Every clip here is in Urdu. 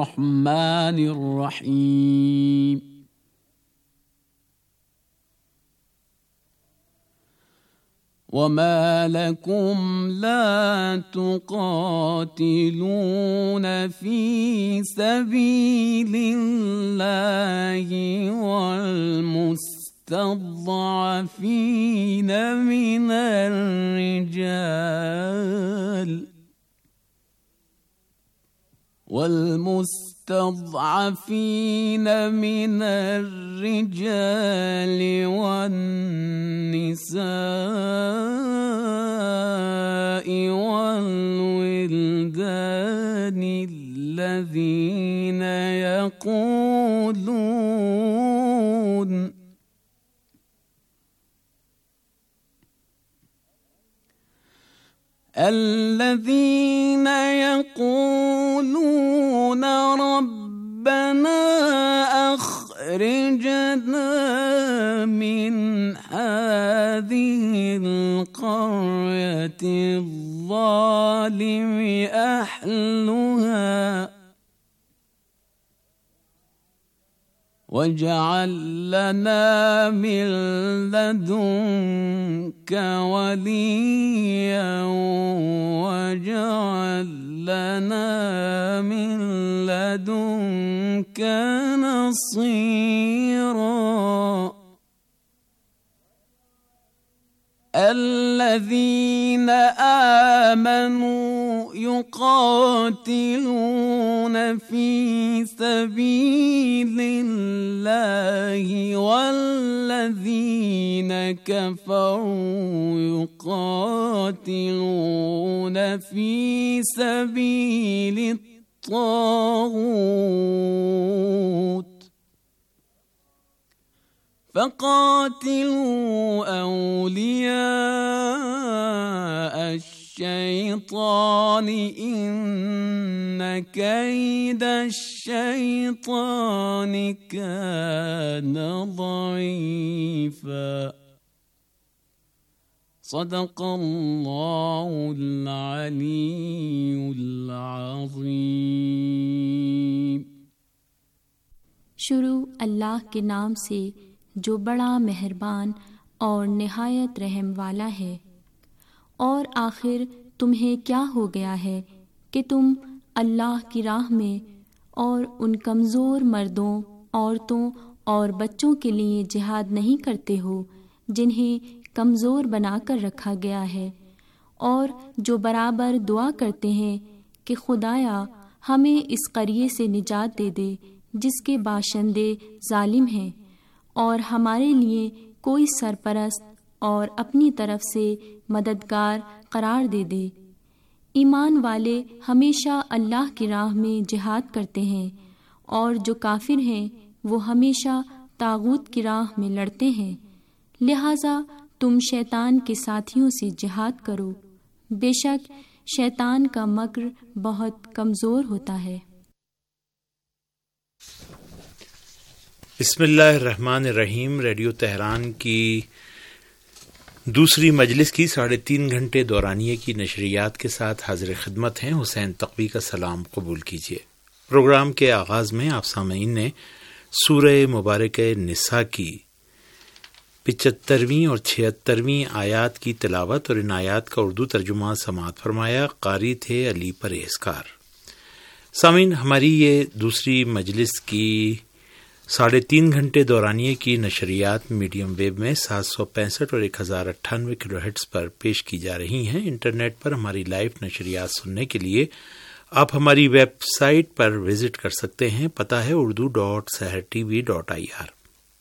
الرحمن الرحيم وما لكم لا تقاتلون في سبيل الله والمستضعفين من الرجال والنساء والولدان الذين يقولون ربنا أخرجنا من هذه القرية الظالم أهلها واجعل لنا من لدنك وليا واجعل لنا من لدنك نصيرا الذين آمنوا يقاتلون في سبيل الله والذين كفروا يقاتلون في سبيل الطاغوت فقاتلوا أولياء الشيطان إن كيد الشيطان كان ضعيفا صدق الله العلي العظيم. شروع اللہ کے نام سے جو بڑا مہربان اور نہایت رحم والا ہے. اور آخر تمہیں کیا ہو گیا ہے کہ تم اللہ کی راہ میں اور ان کمزور مردوں، عورتوں اور بچوں کے لیے جہاد نہیں کرتے ہو جنہیں کمزور بنا کر رکھا گیا ہے، اور جو برابر دعا کرتے ہیں کہ خدایا ہمیں اس قریے سے نجات دے دے جس کے باشندے ظالم ہیں، اور ہمارے لیے کوئی سرپرست اور اپنی طرف سے مددگار قرار دے دے. ایمان والے ہمیشہ اللہ کی راہ میں جہاد کرتے ہیں، اور جو کافر ہیں وہ ہمیشہ طاغوت کی راہ میں لڑتے ہیں. لہٰذا تم شیطان کے ساتھیوں سے جہاد کرو، بے شک شیطان کا مکر بہت کمزور ہوتا ہے. بسم اللہ الرحمن الرحیم. ریڈیو تہران کی دوسری مجلس کی 3.5 گھنٹے دورانیے کی نشریات کے ساتھ حاضر خدمت ہیں. حسین تقوی کا سلام قبول کیجیے. پروگرام کے آغاز میں آپ سامعین نے سورہ مبارک نساء کی 75ویں اور 76ویں آیات کی تلاوت اور ان آیات کا اردو ترجمہ سماعت فرمایا. قاری تھے علی پرہیزگار. سامعین، ہماری یہ دوسری مجلس کی 3.5 گھنٹے دورانیے کی نشریات میڈیم ویو میں 765 اور 1098 کلو ہرٹز پر پیش کی جا رہی ہیں. انٹرنیٹ پر ہماری لائیو نشریات سننے کے لیے آپ ہماری ویب سائٹ پر وزٹ کر سکتے ہیں. پتہ ہے urdu.sehrtv.ir.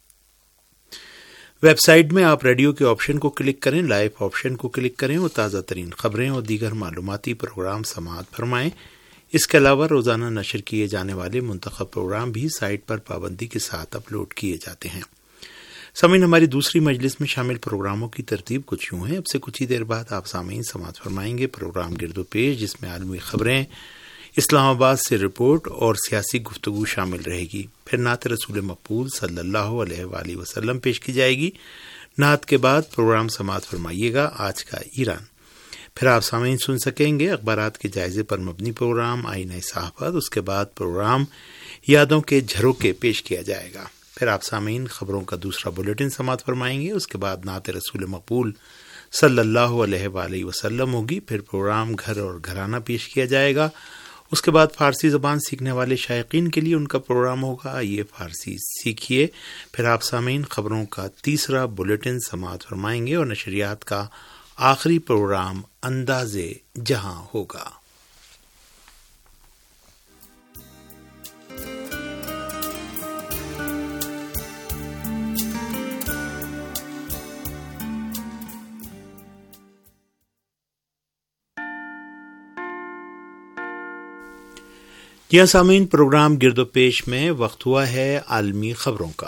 ویب سائٹ میں آپ ریڈیو کے آپشن کو کلک کریں، لائیو آپشن کو کلک کریں اور تازہ ترین خبریں اور دیگر معلوماتی پروگرام سماعت فرمائیں. اس کے علاوہ روزانہ نشر کیے جانے والے منتخب پروگرام بھی سائٹ پر پابندی کے ساتھ اپلوڈ کیے جاتے ہیں. سامعین، ہماری دوسری مجلس میں شامل پروگراموں کی ترتیب کچھ یوں ہے. اب سے کچھ ہی دیر بعد آپ سامعین سماعت فرمائیں گے پروگرام گرد و پیش، جس میں عالمی خبریں، اسلام آباد سے رپورٹ اور سیاسی گفتگو شامل رہے گی. پھر نعت رسول مقبول صلی اللہ علیہ وآلہ وسلم پیش کی جائے گی. نعت کے بعد پروگرام سماعت فرمائیے گا آج کا ایران. پھر آپ سامعین سن سکیں گے اخبارات کے جائزے پر مبنی پروگرام آئینہ صحافت، اس کے بعد پروگرام یادوں کے جھروکے پیش کیا جائے گا۔ پھر آپ سامعین خبروں کا دوسرا بلیٹن سماعت فرمائیں گے، اس کے بعد نعت رسول مقبول صلی اللہ علیہ وآلہ وسلم ہوگی، پھر پروگرام گھر اور گھرانہ پیش کیا جائے گا، اس کے بعد فارسی زبان سیکھنے والے شائقین کے لیے ان کا پروگرام ہوگا یہ فارسی سیکھیے۔ پھر آپ سامعین خبروں کا تیسرا بلیٹن سماعت فرمائیں گے اور نشریات کا آخری پروگرام انداز جہاں ہوگا۔ یہ سامعین پروگرام گرد و پیش میں وقت ہوا ہے عالمی خبروں کا۔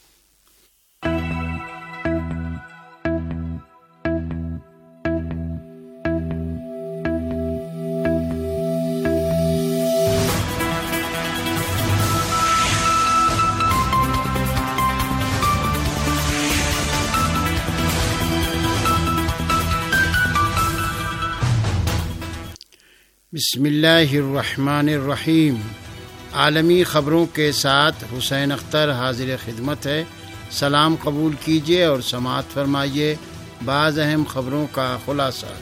بسم اللہ الرحمن الرحیم۔ عالمی خبروں کے ساتھ حسین اختر حاضر خدمت ہے۔ سلام قبول کیجیے اور سماعت فرمائیے بعض اہم خبروں کا خلاصہ۔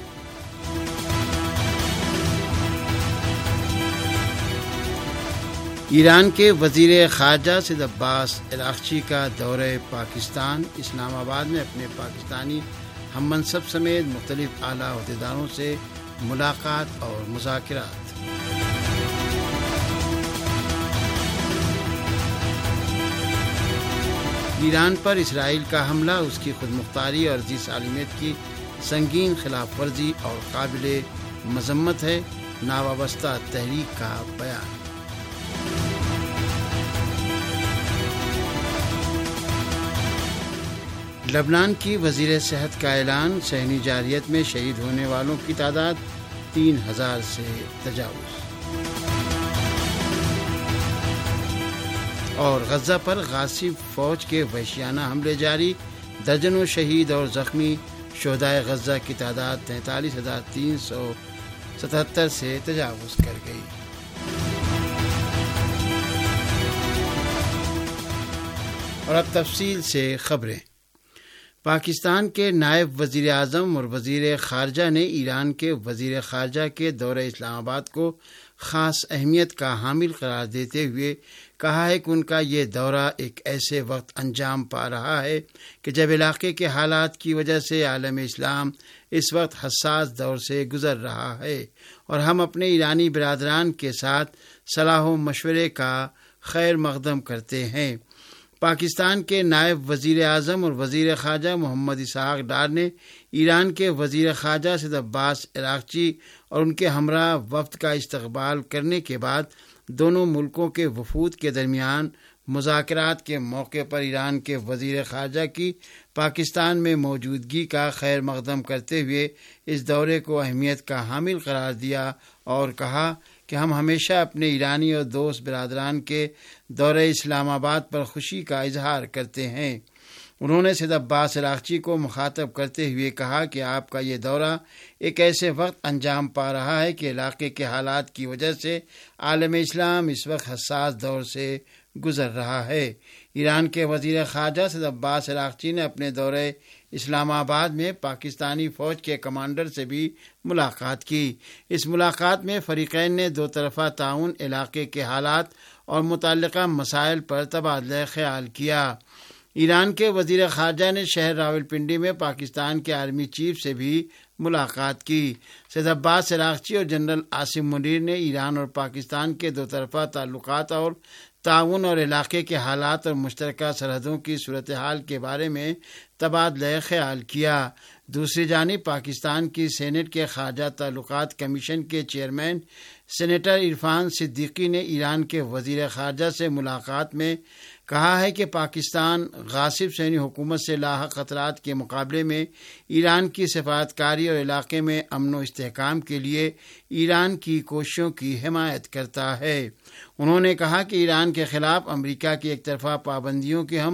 ایران کے وزیر خارجہ سید عباس اراغچی کا دورہ پاکستان، اسلام آباد میں اپنے پاکستانی ہم منصب سمیت مختلف اعلیٰ عہدیداروں سے ملاقات اور مذاکرات۔ ایران پر اسرائیل کا حملہ اس کی خود مختاری اور ذی سالمیت کی سنگین خلاف ورزی اور قابل مذمت ہے، ناوابستہ تحریک کا بیان۔ لبنان کی وزیر صحت کا اعلان، صحنی جارحیت میں شہید ہونے والوں کی تعداد 3000 سے تجاوز۔ اور غزہ پر غاصب فوج کے وحشیانہ حملے جاری، درجنوں شہید اور زخمی، شہدائے غزہ کی تعداد 43,377 سے تجاوز کر گئی۔ اور اب تفصیل سے خبریں۔ پاکستان کے نائب وزیر اعظم اور وزیر خارجہ نے ایران کے وزیر خارجہ کے دورہ اسلام آباد کو خاص اہمیت کا حامل قرار دیتے ہوئے کہا ہے کہ ان کا یہ دورہ ایک ایسے وقت انجام پا رہا ہے کہ جب علاقے کے حالات کی وجہ سے عالم اسلام اس وقت حساس دور سے گزر رہا ہے اور ہم اپنے ایرانی برادران کے ساتھ صلاح و مشورے کا خیر مقدم کرتے ہیں۔ پاکستان کے نائب وزیر اعظم اور وزیر خارجہ محمد اسحاق ڈار نے ایران کے وزیر خارجہ سید عباس اراغچی اور ان کے ہمراہ وفد کا استقبال کرنے کے بعد دونوں ملکوں کے وفود کے درمیان مذاکرات کے موقع پر ایران کے وزیر خارجہ کی پاکستان میں موجودگی کا خیر مقدم کرتے ہوئے اس دورے کو اہمیت کا حامل قرار دیا اور کہا کہ ہم ہمیشہ اپنے ایرانی اور دوست برادران کے دورہ اسلام آباد پر خوشی کا اظہار کرتے ہیں۔ انہوں نے سید عباس اراغچی کو مخاطب کرتے ہوئے کہا کہ آپ کا یہ دورہ ایک ایسے وقت انجام پا رہا ہے کہ علاقے کے حالات کی وجہ سے عالم اسلام اس وقت حساس دور سے گزر رہا ہے۔ ایران کے وزیر خارجہ سید عباس اراغچی نے اپنے دورے اسلام آباد میں پاکستانی فوج کے کمانڈر سے بھی ملاقات کی۔ اس ملاقات میں فریقین نے دو طرفہ تعاون، علاقے کے حالات اور متعلقہ مسائل پر تبادلہ خیال کیا۔ ایران کے وزیر خارجہ نے شہر راولپنڈی میں پاکستان کے آرمی چیف سے بھی ملاقات کی۔ سید عباس اراغچی اور جنرل عاصم منیر نے ایران اور پاکستان کے دو طرفہ تعلقات اور تعاون اور علاقے کے حالات اور مشترکہ سرحدوں کی صورتحال کے بارے میں تبادلہ خیال کیا۔ دوسری جانب پاکستان کی سینٹ کے خارجہ تعلقات کمیشن کے چیئرمین سینیٹر عرفان صدیقی نے ایران کے وزیر خارجہ سے ملاقات میں کہا ہے کہ پاکستان غاصب صہیونی حکومت سے لاحق خطرات کے مقابلے میں ایران کی سفارتکاری اور علاقے میں امن و استحکام کے لیے ایران کی کوششوں کی حمایت کرتا ہے۔ انہوں نے کہا کہ ایران کے خلاف امریکہ کی ایک طرفہ پابندیوں کی ہم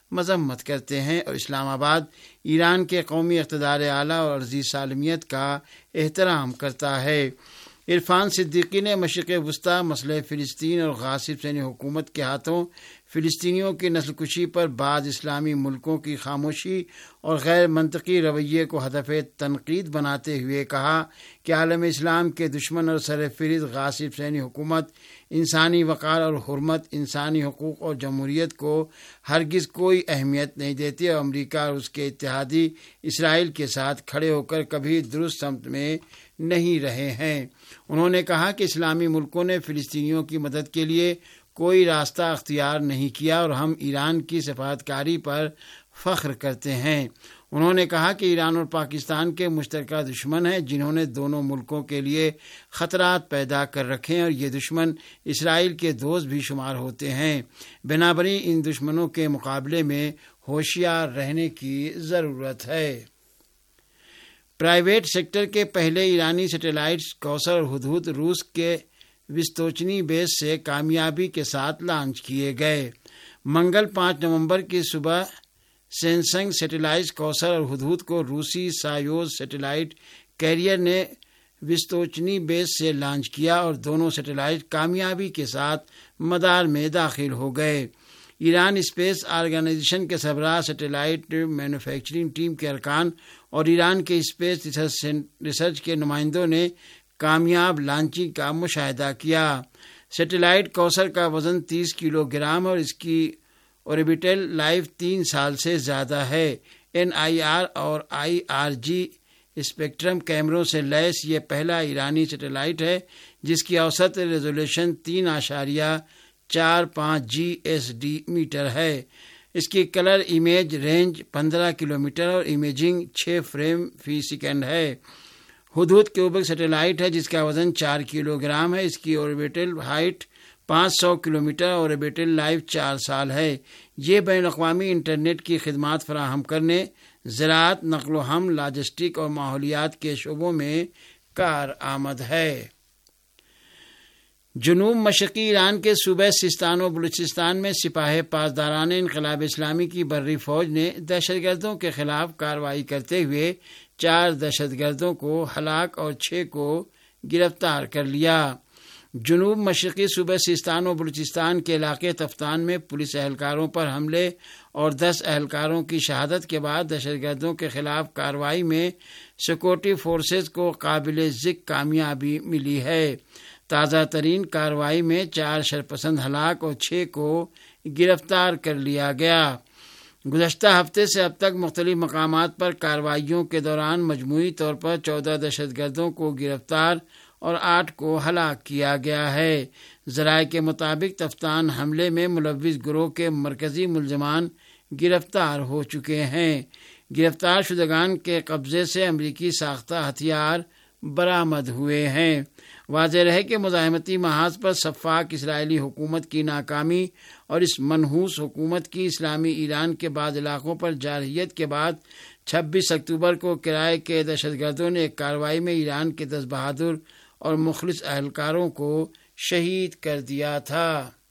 مذمت کرتے ہیں اور اسلام آباد ایران کے قومی اقتدار اعلیٰ اور ارضی سالمیت کا احترام کرتا ہے۔ عرفان صدیقی نے مشرق وسطی، مسئلہ فلسطین اور غاصب صہیونی حکومت کے ہاتھوں فلسطینیوں کی نسل کشی پر بعض اسلامی ملکوں کی خاموشی اور غیر منطقی رویے کو ہدف تنقید بناتے ہوئے کہا کہ عالم اسلام کے دشمن اور سرفہرست غاصب صہیونی حکومت انسانی وقار اور حرمت، انسانی حقوق اور جمہوریت کو ہرگز کوئی اہمیت نہیں دیتی اور امریکہ اور اس کے اتحادی اسرائیل کے ساتھ کھڑے ہو کر کبھی درست سمت میں نہیں رہے ہیں۔ انہوں نے کہا کہ اسلامی ملکوں نے فلسطینیوں کی مدد کے لیے کوئی راستہ اختیار نہیں کیا اور ہم ایران کی سفارتکاری پر فخر کرتے ہیں۔ انہوں نے کہا کہ ایران اور پاکستان کے مشترکہ دشمن ہیں جنہوں نے دونوں ملکوں کے لیے خطرات پیدا کر رکھے ہیں اور یہ دشمن اسرائیل کے دوست بھی شمار ہوتے ہیں۔ بنابراً ان دشمنوں کے مقابلے میں ہوشیار رہنے کی ضرورت ہے۔ پرائیویٹ سیکٹر کے پہلے ایرانی سیٹلائٹس کوثر اور ہدہد روس کے وستوچنی بیس سے کامیابی کے ساتھ لانچ کیے گئے۔ منگل 5 نومبر کی صبح سیمسنگ سیٹلائٹ کوثر اور ہدہد کو روسی سایوز سیٹلائٹ کیریئر نے وستوچنی بیس سے لانچ کیا اور دونوں سیٹلائٹ کامیابی کے ساتھ مدار میں داخل ہو گئے۔ ایران اسپیس آرگنائزیشن کے سربراہ، سیٹلائٹ مینوفیکچرنگ ٹیم کے ارکان اور ایران کے اسپیس ریسرچ کے نمائندوں نے کامیاب لانچنگ کا مشاہدہ کیا۔ سیٹلائٹ کوثر کا وزن 30 کلو گرام اور اس کی اوربیٹل لائف 3 سال سے زیادہ ہے۔ NIR اور IRG اسپیکٹرم کیمروں سے لیس یہ پہلا ایرانی سیٹلائٹ ہے جس کی اوسط ریزولوشن 3.45 GSD میٹر ہے۔ اس کی کلر امیج رینج 15 کلومیٹر اور امیجنگ 6 فریم فی سیکنڈ ہے۔ ہدہد کیوبک سیٹلائٹ ہے جس کا وزن 4 کلو گرام ہے۔ اس کی اوربیٹل ہائٹ 500 کلومیٹر اور اوربیٹل لائف 4 سال ہے۔ یہ بین الاقوامی انٹرنیٹ کی خدمات فراہم کرنے، زراعت، نقل و حمل، لاجسٹک اور ماحولیات کے شعبوں میں کارآمد ہے۔ جنوب مشرقی ایران کے صوبہ سیستان و بلوچستان میں سپاہ پاسداران انقلاب اسلامی کی بری فوج نے دہشت گردوں کے خلاف کارروائی کرتے ہوئے 4 دہشت گردوں کو ہلاک اور 6 کو گرفتار کر لیا۔ جنوب مشرقی صوبہ سیستان و بلوچستان کے علاقے تفتان میں پولیس اہلکاروں پر حملے اور 10 اہلکاروں کی شہادت کے بعد دہشت گردوں کے خلاف کارروائی میں سیکورٹی فورسز کو قابل ذکر کامیابی ملی ہے۔ تازہ ترین کارروائی میں 4 شرپسند ہلاک اور 6 کو گرفتار کر لیا گیا۔ گزشتہ ہفتے سے اب تک مختلف مقامات پر کارروائیوں کے دوران مجموعی طور پر 14 دہشت گردوں کو گرفتار اور 8 کو ہلاک کیا گیا ہے۔ ذرائع کے مطابق تفتان حملے میں ملوث گروہ کے مرکزی ملزمان گرفتار ہو چکے ہیں۔ گرفتار شدگان کے قبضے سے امریکی ساختہ ہتھیار برآمد ہوئے ہیں۔ واضح رہے کہ مزاحمتی محاذ پر شفاق اسرائیلی حکومت کی ناکامی اور اس منحوس حکومت کی اسلامی ایران کے بعض علاقوں پر جارحیت کے بعد 26 اکتوبر کو کرائے کے دہشت گردوں نے ایک کارروائی میں ایران کے 10 بہادر اور مخلص اہلکاروں کو شہید کر دیا تھا۔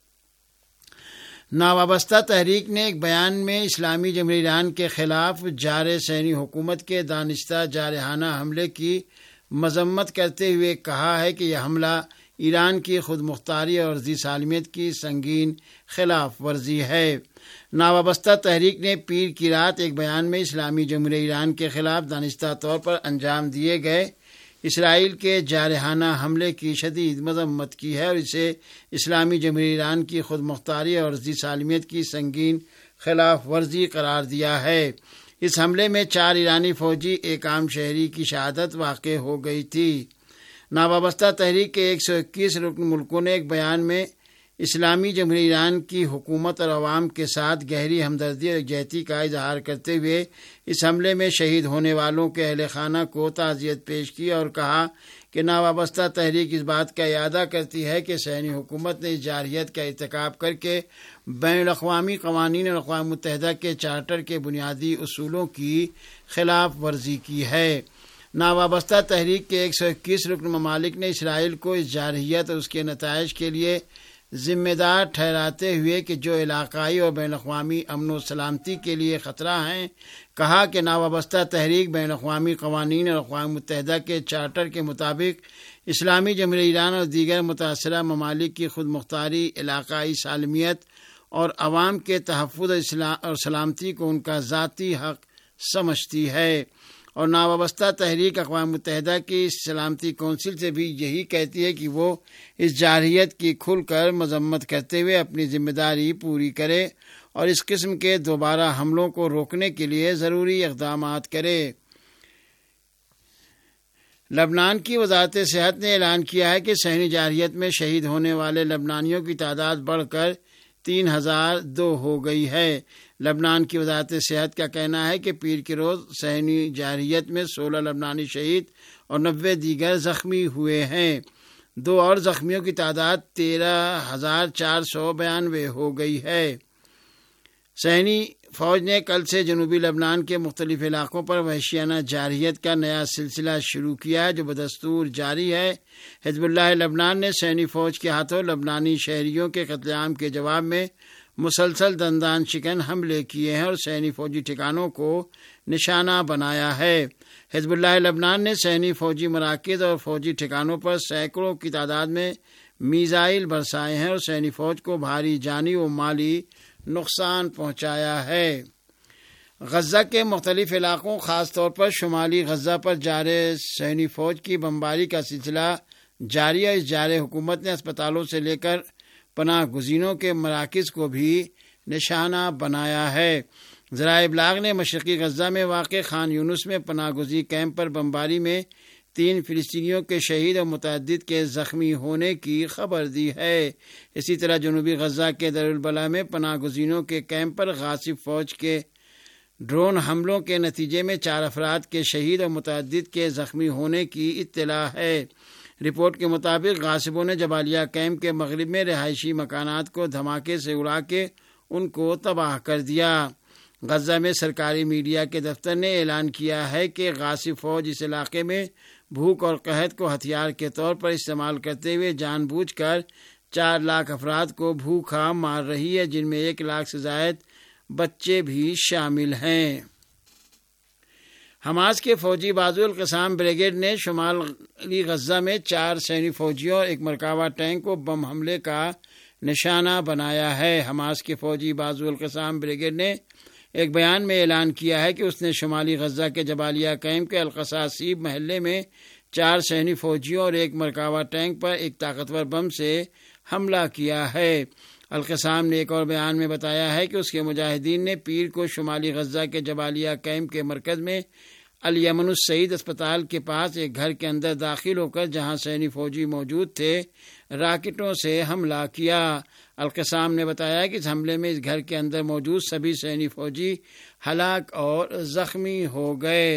ناوابستہ تحریک نے ایک بیان میں اسلامی جمہوریہ ایران کے خلاف جارح صہیونی حکومت کے دانستہ جارحانہ حملے کی مذمت کرتے ہوئے کہا ہے کہ یہ حملہ ایران کی خود مختاری اور ارضی سالمیت کی سنگین خلاف ورزی ہے۔ ناوابستہ تحریک نے پیر کی رات ایک بیان میں اسلامی جمہوریہ ایران کے خلاف دانستہ طور پر انجام دیے گئے اسرائیل کے جارحانہ حملے کی شدید مذمت کی ہے اور اسے اسلامی جمہوریہ ایران کی خود مختاری اور ارضی سالمیت کی سنگین خلاف ورزی قرار دیا ہے۔ اس حملے میں 4 ایرانی فوجی، ایک عام شہری کی شہادت واقع ہو گئی تھی۔ ناوابستہ تحریک کے 121 رکن ملکوں نے ایک بیان میں اسلامی جمہوریہ ایران کی حکومت اور عوام کے ساتھ گہری ہمدردی اور یکجہتی کا اظہار کرتے ہوئے اس حملے میں شہید ہونے والوں کے اہل خانہ کو تعزیت پیش کی اور کہا کہ ناوابستہ تحریک اس بات کا اعادہ کرتی ہے کہ صہیونی حکومت نے اس جارحیت کا ارتکاب کر کے بین الاقوامی قوانین اور اقوام متحدہ کے چارٹر کے بنیادی اصولوں کی خلاف ورزی کی ہے۔ ناوابستہ تحریک کے 121 رکن ممالک نے اسرائیل کو اس جارحیت اور اس کے نتائج کے لیے ذمہ دار ٹھہراتے ہوئے کہ جو علاقائی اور بین الاقوامی امن و سلامتی کے لیے خطرہ ہیں، کہا کہ ناوابستہ تحریک بین الاقوامی قوانین اور اقوام متحدہ کے چارٹر کے مطابق اسلامی جمہوریہ ایران اور دیگر متاثرہ ممالک کی خود مختاری، علاقائی سالمیت اور عوام کے تحفظ اور سلامتی کو ان کا ذاتی حق سمجھتی ہے، اور ناوابستہ تحریک اقوام متحدہ کی سلامتی کونسل سے بھی یہی کہتی ہے کہ وہ اس جارحیت کی کھل کر مذمت کرتے ہوئے اپنی ذمہ داری پوری کرے اور اس قسم کے دوبارہ حملوں کو روکنے کے لیے ضروری اقدامات کرے۔ لبنان کی وزارت صحت نے اعلان کیا ہے کہ صہیونی جارحیت میں شہید ہونے والے لبنانیوں کی تعداد بڑھ کر 3002 ہو گئی ہے۔ لبنان کی وزارت صحت کا کہنا ہے کہ پیر کے روز صہیونی جارحیت میں 16 لبنانی شہید اور 90 دیگر زخمی ہوئے ہیں۔ 2 اور زخمیوں کی تعداد 13,492 ہو گئی ہے۔ صہیونی فوج نے کل سے جنوبی لبنان کے مختلف علاقوں پر وحشیانہ جارحیت کا نیا سلسلہ شروع کیا ہے جو بدستور جاری ہے۔ حزب اللہ لبنان نے صہیونی فوج کے ہاتھوں لبنانی شہریوں کے قتل عام کے جواب میں مسلسل دندان شکن حملے کیے ہیں اور صہیونی فوجی ٹھکانوں کو نشانہ بنایا ہے۔ حزب اللہ لبنان نے صہیونی فوجی مراکز اور فوجی ٹھکانوں پر سینکڑوں کی تعداد میں میزائل برسائے ہیں اور صہیونی فوج کو بھاری جانی و مالی نقصان پہنچایا ہے۔ غزہ کے مختلف علاقوں خاص طور پر شمالی غزہ پر جاری صہیونی فوج کی بمباری کا سلسلہ جاری ہے۔ اس جارح حکومت نے اسپتالوں سے لے کر پناہ گزینوں کے مراکز کو بھی نشانہ بنایا ہے۔ ذرائع ابلاغ نے مشرقی غزہ میں واقع خان یونس میں پناہ گزین کیمپ پر بمباری میں 3 فلسطینیوں کے شہید اور متعدد کے زخمی ہونے کی خبر دی ہے۔ اسی طرح جنوبی غزہ کے دارالبلح میں پناہ گزینوں کے کیمپ پر غاصب فوج کے ڈرون حملوں کے نتیجے میں 4 افراد کے شہید اور متعدد کے زخمی ہونے کی اطلاع ہے۔ رپورٹ کے مطابق غاصبوں نے جبالیہ کیمپ کے مغرب میں رہائشی مکانات کو دھماکے سے اڑا کے ان کو تباہ کر دیا۔ غزہ میں سرکاری میڈیا کے دفتر نے اعلان کیا ہے کہ غاصب فوج اس علاقے میں بھوک اور قحط کو ہتھیار کے طور پر استعمال کرتے ہوئے جان بوجھ کر 4 لاکھ افراد کو بھوکا مار رہی ہے، جن میں 1 لاکھ سے زائد بچے بھی شامل ہیں۔ حماس کے فوجی بازو القسام بریگیڈ نے شمالی غزہ میں 4 صہیونی فوجیوں اور 1 مرکبہ ٹینک کو بم حملے کا نشانہ بنایا ہے۔ حماس کے فوجی بازو القسام بریگیڈ نے ایک بیان میں اعلان کیا ہے کہ اس نے شمالی غزہ کے جبالیہ کیمپ کے القصاصیب محلے میں 4 صہیونی فوجیوں اور 1 مرکبہ ٹینک پر ایک طاقتور بم سے حملہ کیا ہے۔ القسام نے ایک اور بیان میں بتایا ہے کہ اس کے مجاہدین نے پیر کو شمالی غزہ کے جبالیہ کیمپ کے مرکز میں الیمن السعید اسپتال کے پاس ایک گھر کے اندر داخل ہو کر جہاں صہیونی فوجی موجود تھے راکٹوں سے حملہ کیا۔ القسام نے بتایا کہ اس حملے میں اس گھر کے اندر موجود سبھی صہیونی فوجی ہلاک اور زخمی ہو گئے۔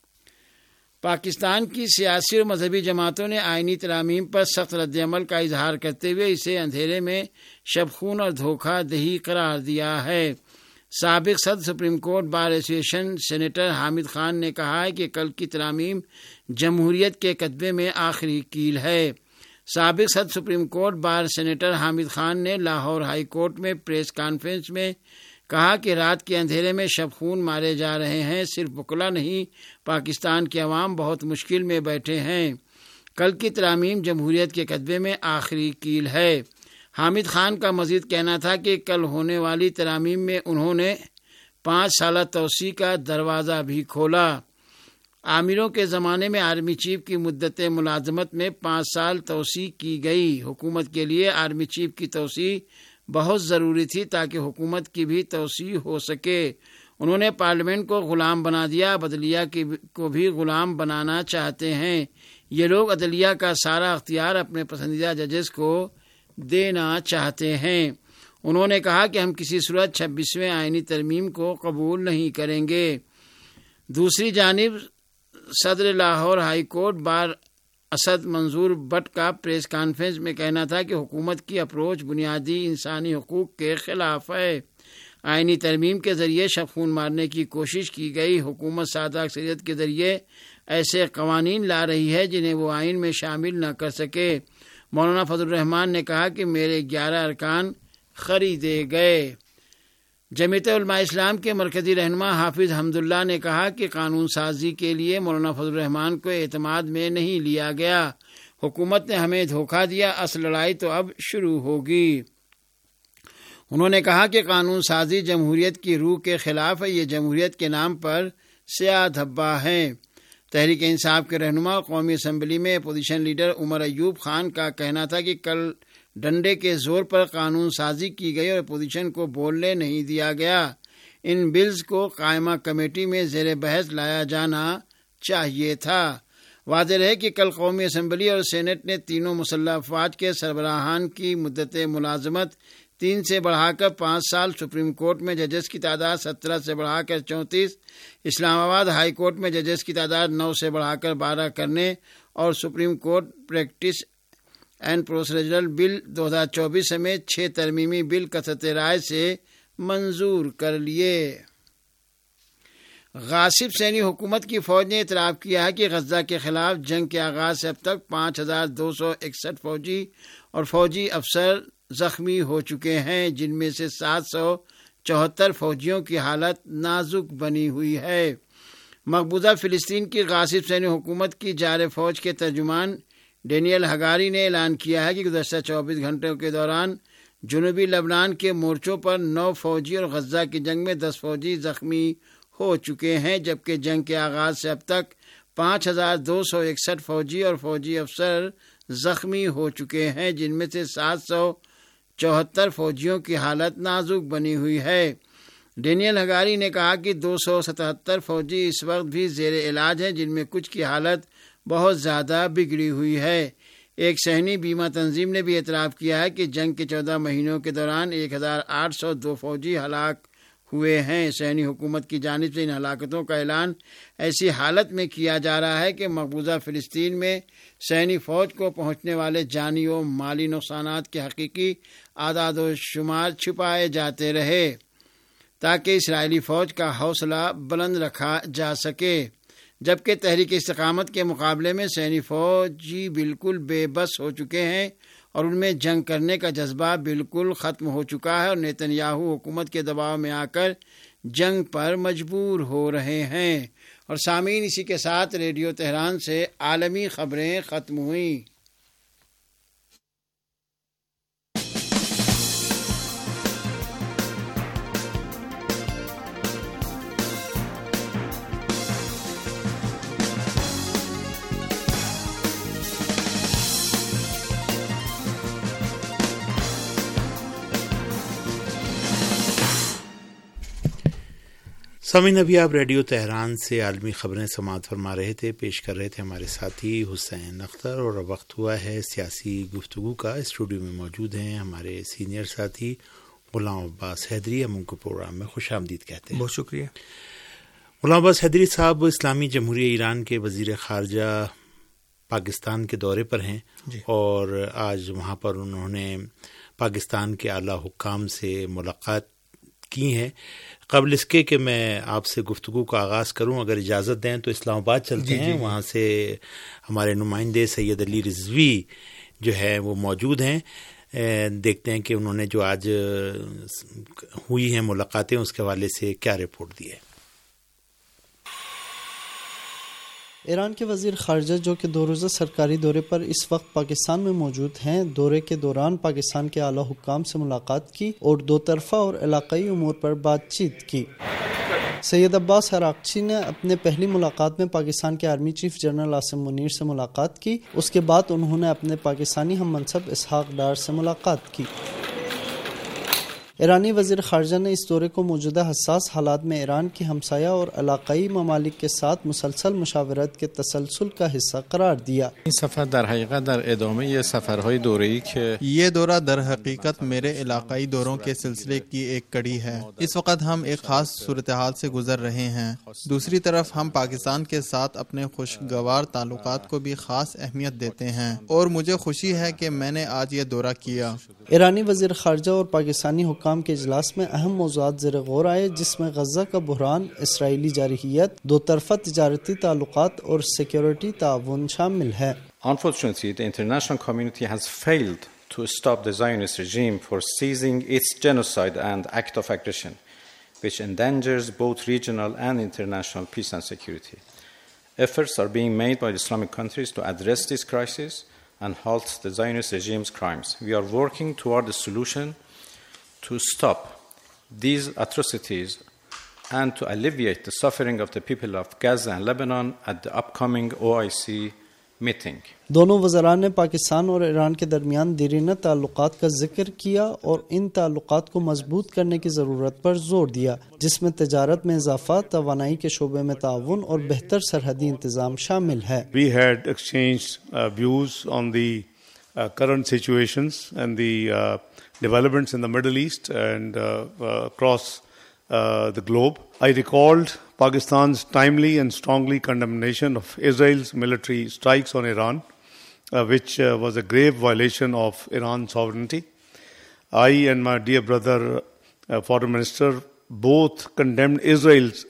پاکستان کی سیاسی اور مذہبی جماعتوں نے آئینی ترامیم پر سخت رد عمل کا اظہار کرتے ہوئے اسے اندھیرے میں شب خون اور دھوکہ دہی قرار دیا ہے۔ سابق صدر سپریم کورٹ بار ایسوسی ایشن سینیٹر حامد خان نے کہا ہے کہ کل کی ترامیم جمہوریت کے کتبے میں آخری کیل ہے۔ سابق صدر supreme court bar senator Hamid Khan نے لاہور ہائی کورٹ میں پریس کانفرنس میں کہا کہ رات کے اندھیرے میں شب خون مارے جا رہے ہیں، صرف وکلا نہیں، پاکستان کے عوام بہت مشکل میں بیٹھے ہیں۔ کل کی ترامیم جمہوریت کے کتبے میں آخری کیل ہے۔ حامد خان کا مزید کہنا تھا کہ کل ہونے والی ترامیم میں انہوں نے 5 سالہ توسیع کا دروازہ بھی کھولا۔ عامروں کے زمانے میں آرمی چیف کی مدت ملازمت میں 5 سال توسیع کی گئی۔ حکومت کے لیے آرمی چیف کی توسیع بہت ضروری تھی تاکہ حکومت کی بھی توسیع ہو سکے۔ انہوں نے پارلیمنٹ کو غلام بنا دیا، عدلیہ کو بھی غلام بنانا چاہتے ہیں۔ یہ لوگ عدلیہ کا سارا اختیار اپنے پسندیدہ ججز کو دینا چاہتے ہیں۔ انہوں نے کہا کہ ہم کسی صورت 26ویں آئینی ترمیم کو قبول نہیں کریں گے۔ دوسری جانب صدر Lahore high court bar Asad Manzoor Butt کا پریس کانفرنس میں کہنا تھا کہ حکومت کی اپروچ بنیادی انسانی حقوق کے خلاف ہے۔ آئینی ترمیم کے ذریعے شب خون مارنے کی کوشش کی گئی۔ حکومت سادہ اکثریت کے ذریعے ایسے قوانین لا رہی ہے جنہیں وہ آئین میں شامل نہ کر سکے۔ مولانا فضل الرحمان نے کہا کہ میرے 11 ارکان خریدے گئے۔ جمعیت علماء اسلام کے مرکزی رہنما حافظ حمداللہ نے کہا کہ قانون سازی کے لیے مولانا فضل الرحمان کو اعتماد میں نہیں لیا گیا، حکومت نے ہمیں دھوکہ دیا، اصل لڑائی تو اب شروع ہوگی۔ انہوں نے کہا کہ قانون سازی جمہوریت کی روح کے خلاف ہے، یہ جمہوریت کے نام پر سیاہ دھبا ہے۔ تحریک انصاف کے رہنما قومی اسمبلی میں اپوزیشن لیڈر عمر ایوب خان کا کہنا تھا کہ کل ڈنڈے کے زور پر قانون سازی کی گئی اور اپوزیشن کو بولنے نہیں دیا گیا۔ ان بلز کو قائمہ کمیٹی میں زیر بحث لایا جانا چاہیے تھا۔ واضح رہے کہ کل قومی اسمبلی اور سینٹ نے تینوں مسلح افواج کے سربراہان کی مدت ملازمت 3 سے بڑھا کر 5 سال، سپریم کورٹ میں ججز کی تعداد 17 سے بڑھا کر 34، اسلام آباد ہائی کورٹ میں ججز کی تعداد 9 سے بڑھا کر 12 کرنے اور supreme court practice and procedural bill 2024 سمیت 6 ترمیمی بل کثرت رائے سے منظور کر لیے۔ غاصب صہیونی حکومت کی فوج نے اعتراف کیا ہے کہ غزہ کے خلاف جنگ کے آغاز سے اب تک 5261 فوجی اور فوجی افسر زخمی ہو چکے ہیں، جن میں سے 774 فوجیوں کی حالت نازک بنی ہوئی ہے۔ مقبوضہ فلسطین کی غاصب صہیونی حکومت کی جارح فوج کے ترجمان ڈینیل ہگاری نے اعلان کیا ہے کہ گزشتہ 24 گھنٹوں کے دوران جنوبی لبنان کے مورچوں پر 9 فوجی اور غزہ کی جنگ میں 10 فوجی زخمی ہو چکے ہیں، جبکہ جنگ کے آغاز سے اب تک 5261 فوجی اور فوجی افسر زخمی ہو چکے ہیں، جن میں سے 774 فوجیوں کی حالت نازک بنی ہوئی ہے۔ ڈینیل ہگاری نے کہا کہ 277 فوجی اس وقت بھی زیر علاج ہیں، جن میں کچھ کی حالت بہت زیادہ بگڑی ہوئی ہے۔ ایک صہیونی بیمہ تنظیم نے بھی اعتراف کیا ہے کہ جنگ کے 14 مہینوں کے دوران 1802 فوجی ہلاک ہوئے ہیں۔ صہیونی حکومت کی جانب سے ان ہلاکتوں کا اعلان ایسی حالت میں کیا جا رہا ہے کہ مقبوضہ فلسطین میں صہیونی فوج کو پہنچنے والے جانی و مالی نقصانات کے حقیقی اعداد و شمار چھپائے جاتے رہے تاکہ اسرائیلی فوج کا حوصلہ بلند رکھا جا سکے، جبکہ تحریک استقامت کے مقابلے میں صہیونی فوجی بالکل بے بس ہو چکے ہیں اور ان میں جنگ کرنے کا جذبہ بالکل ختم ہو چکا ہے اور نیتن یاہو حکومت کے دباؤ میں آ کر جنگ پر مجبور ہو رہے ہیں۔ اور سامعین، اسی کے ساتھ ریڈیو تہران سے عالمی خبریں ختم ہوئیں۔ سامعین، ابھی آپ ریڈیو تہران سے عالمی خبریں سماعت فرما رہے تھے، پیش کر رہے تھے ہمارے ساتھی حسین اختر، اور وقت ہوا ہے سیاسی گفتگو کا۔ اسٹوڈیو میں موجود ہیں ہمارے سینئر ساتھی غلام عباس حیدری، ہم ان کو پروگرام میں خوش آمدید کہتے ہیں۔ بہت شکریہ۔ غلام عباس حیدری صاحب اسلامی جمہوریہ ایران کے وزیر خارجہ پاکستان کے دورے پر ہیں جی، اور آج وہاں پر انہوں نے پاکستان کے اعلیٰ حکام سے ملاقات کی ہیں۔ قبل اس کے کہ میں آپ سے گفتگو کا آغاز کروں، اگر اجازت دیں تو اسلام آباد چلتے ہیں۔ وہاں سے ہمارے نمائندے سید علی رضوی جو ہے وہ موجود ہیں، دیکھتے ہیں کہ انہوں نے جو آج ہوئی ہیں ملاقاتیں اس کے حوالے سے کیا رپورٹ دی ہے۔ ایران کے وزیر خارجہ جو کہ 2 روزہ سرکاری دورے پر اس وقت پاکستان میں موجود ہیں، دورے کے دوران پاکستان کے اعلیٰ حکام سے ملاقات کی اور 2 طرفہ اور علاقائی امور پر بات چیت کی۔ سید عباس عراقچی نے اپنے پہلی ملاقات میں پاکستان کے army chief general Asim Munir سے ملاقات کی، اس کے بعد انہوں نے اپنے پاکستانی ہم منصب اسحاق ڈار سے ملاقات کی۔ ایرانی وزیر خارجہ نے اس دورے کو موجودہ حساس حالات میں ایران کی ہمسایہ اور علاقائی ممالک کے ساتھ مسلسل مشاورت کے تسلسل کا حصہ قرار دیا۔ این سفر در حقیقت در ادامه سفرهای دوره‌ای که یہ دورہ در حقیقت میرے علاقائی دوروں کے سلسلے کی ایک کڑی ہے۔ اس وقت ہم ایک خاص صورتحال سے گزر رہے ہیں، دوسری طرف ہم پاکستان کے ساتھ اپنے خوشگوار تعلقات کو بھی خاص اہمیت دیتے ہیں، اور مجھے خوشی ہے کہ میں نے آج یہ دورہ کیا۔ ایرانی وزیر خارجہ اور پاکستانی حکام کے اجلاس میں اہم موضوعات زیر غور آئے، جس میں غزہ کا بحران، اسرائیلی جارحیت، 2 طرفہ تجارتی تعلقات اور سیکیورٹی تعاون شامل ہے۔ Unfortunately, the international community has failed to stop the Zionist regime for seizing its genocide and act of aggression, which endangers both regional and international peace and security. Efforts are being made by the Islamic countries to address this crisis and halt the Zionist regime's crimes. We are working toward a solution to stop these atrocities and to alleviate the suffering of the people of Gaza and Lebanon at the upcoming OIC meeting. دونوں وزران نے پاکستان اور ایران کے درمیان دیرینہ تعلقات کا ذکر کیا اور ان تعلقات کو مضبوط کرنے کی ضرورت پر زور دیا، جس میں تجارت میں اضافہ، توانائی کے شعبے میں تعاون اور بہتر سرحدی انتظام شامل ہے۔ We had exchanged views on the current situations and the developments in the Middle East and across the globe. I recalled Pakistan's timely and strongly condemnation of Israel's military strikes on Iran, which was a grave violation of Iran's sovereignty. I and my dear brother, Foreign Minister, both condemned Israel's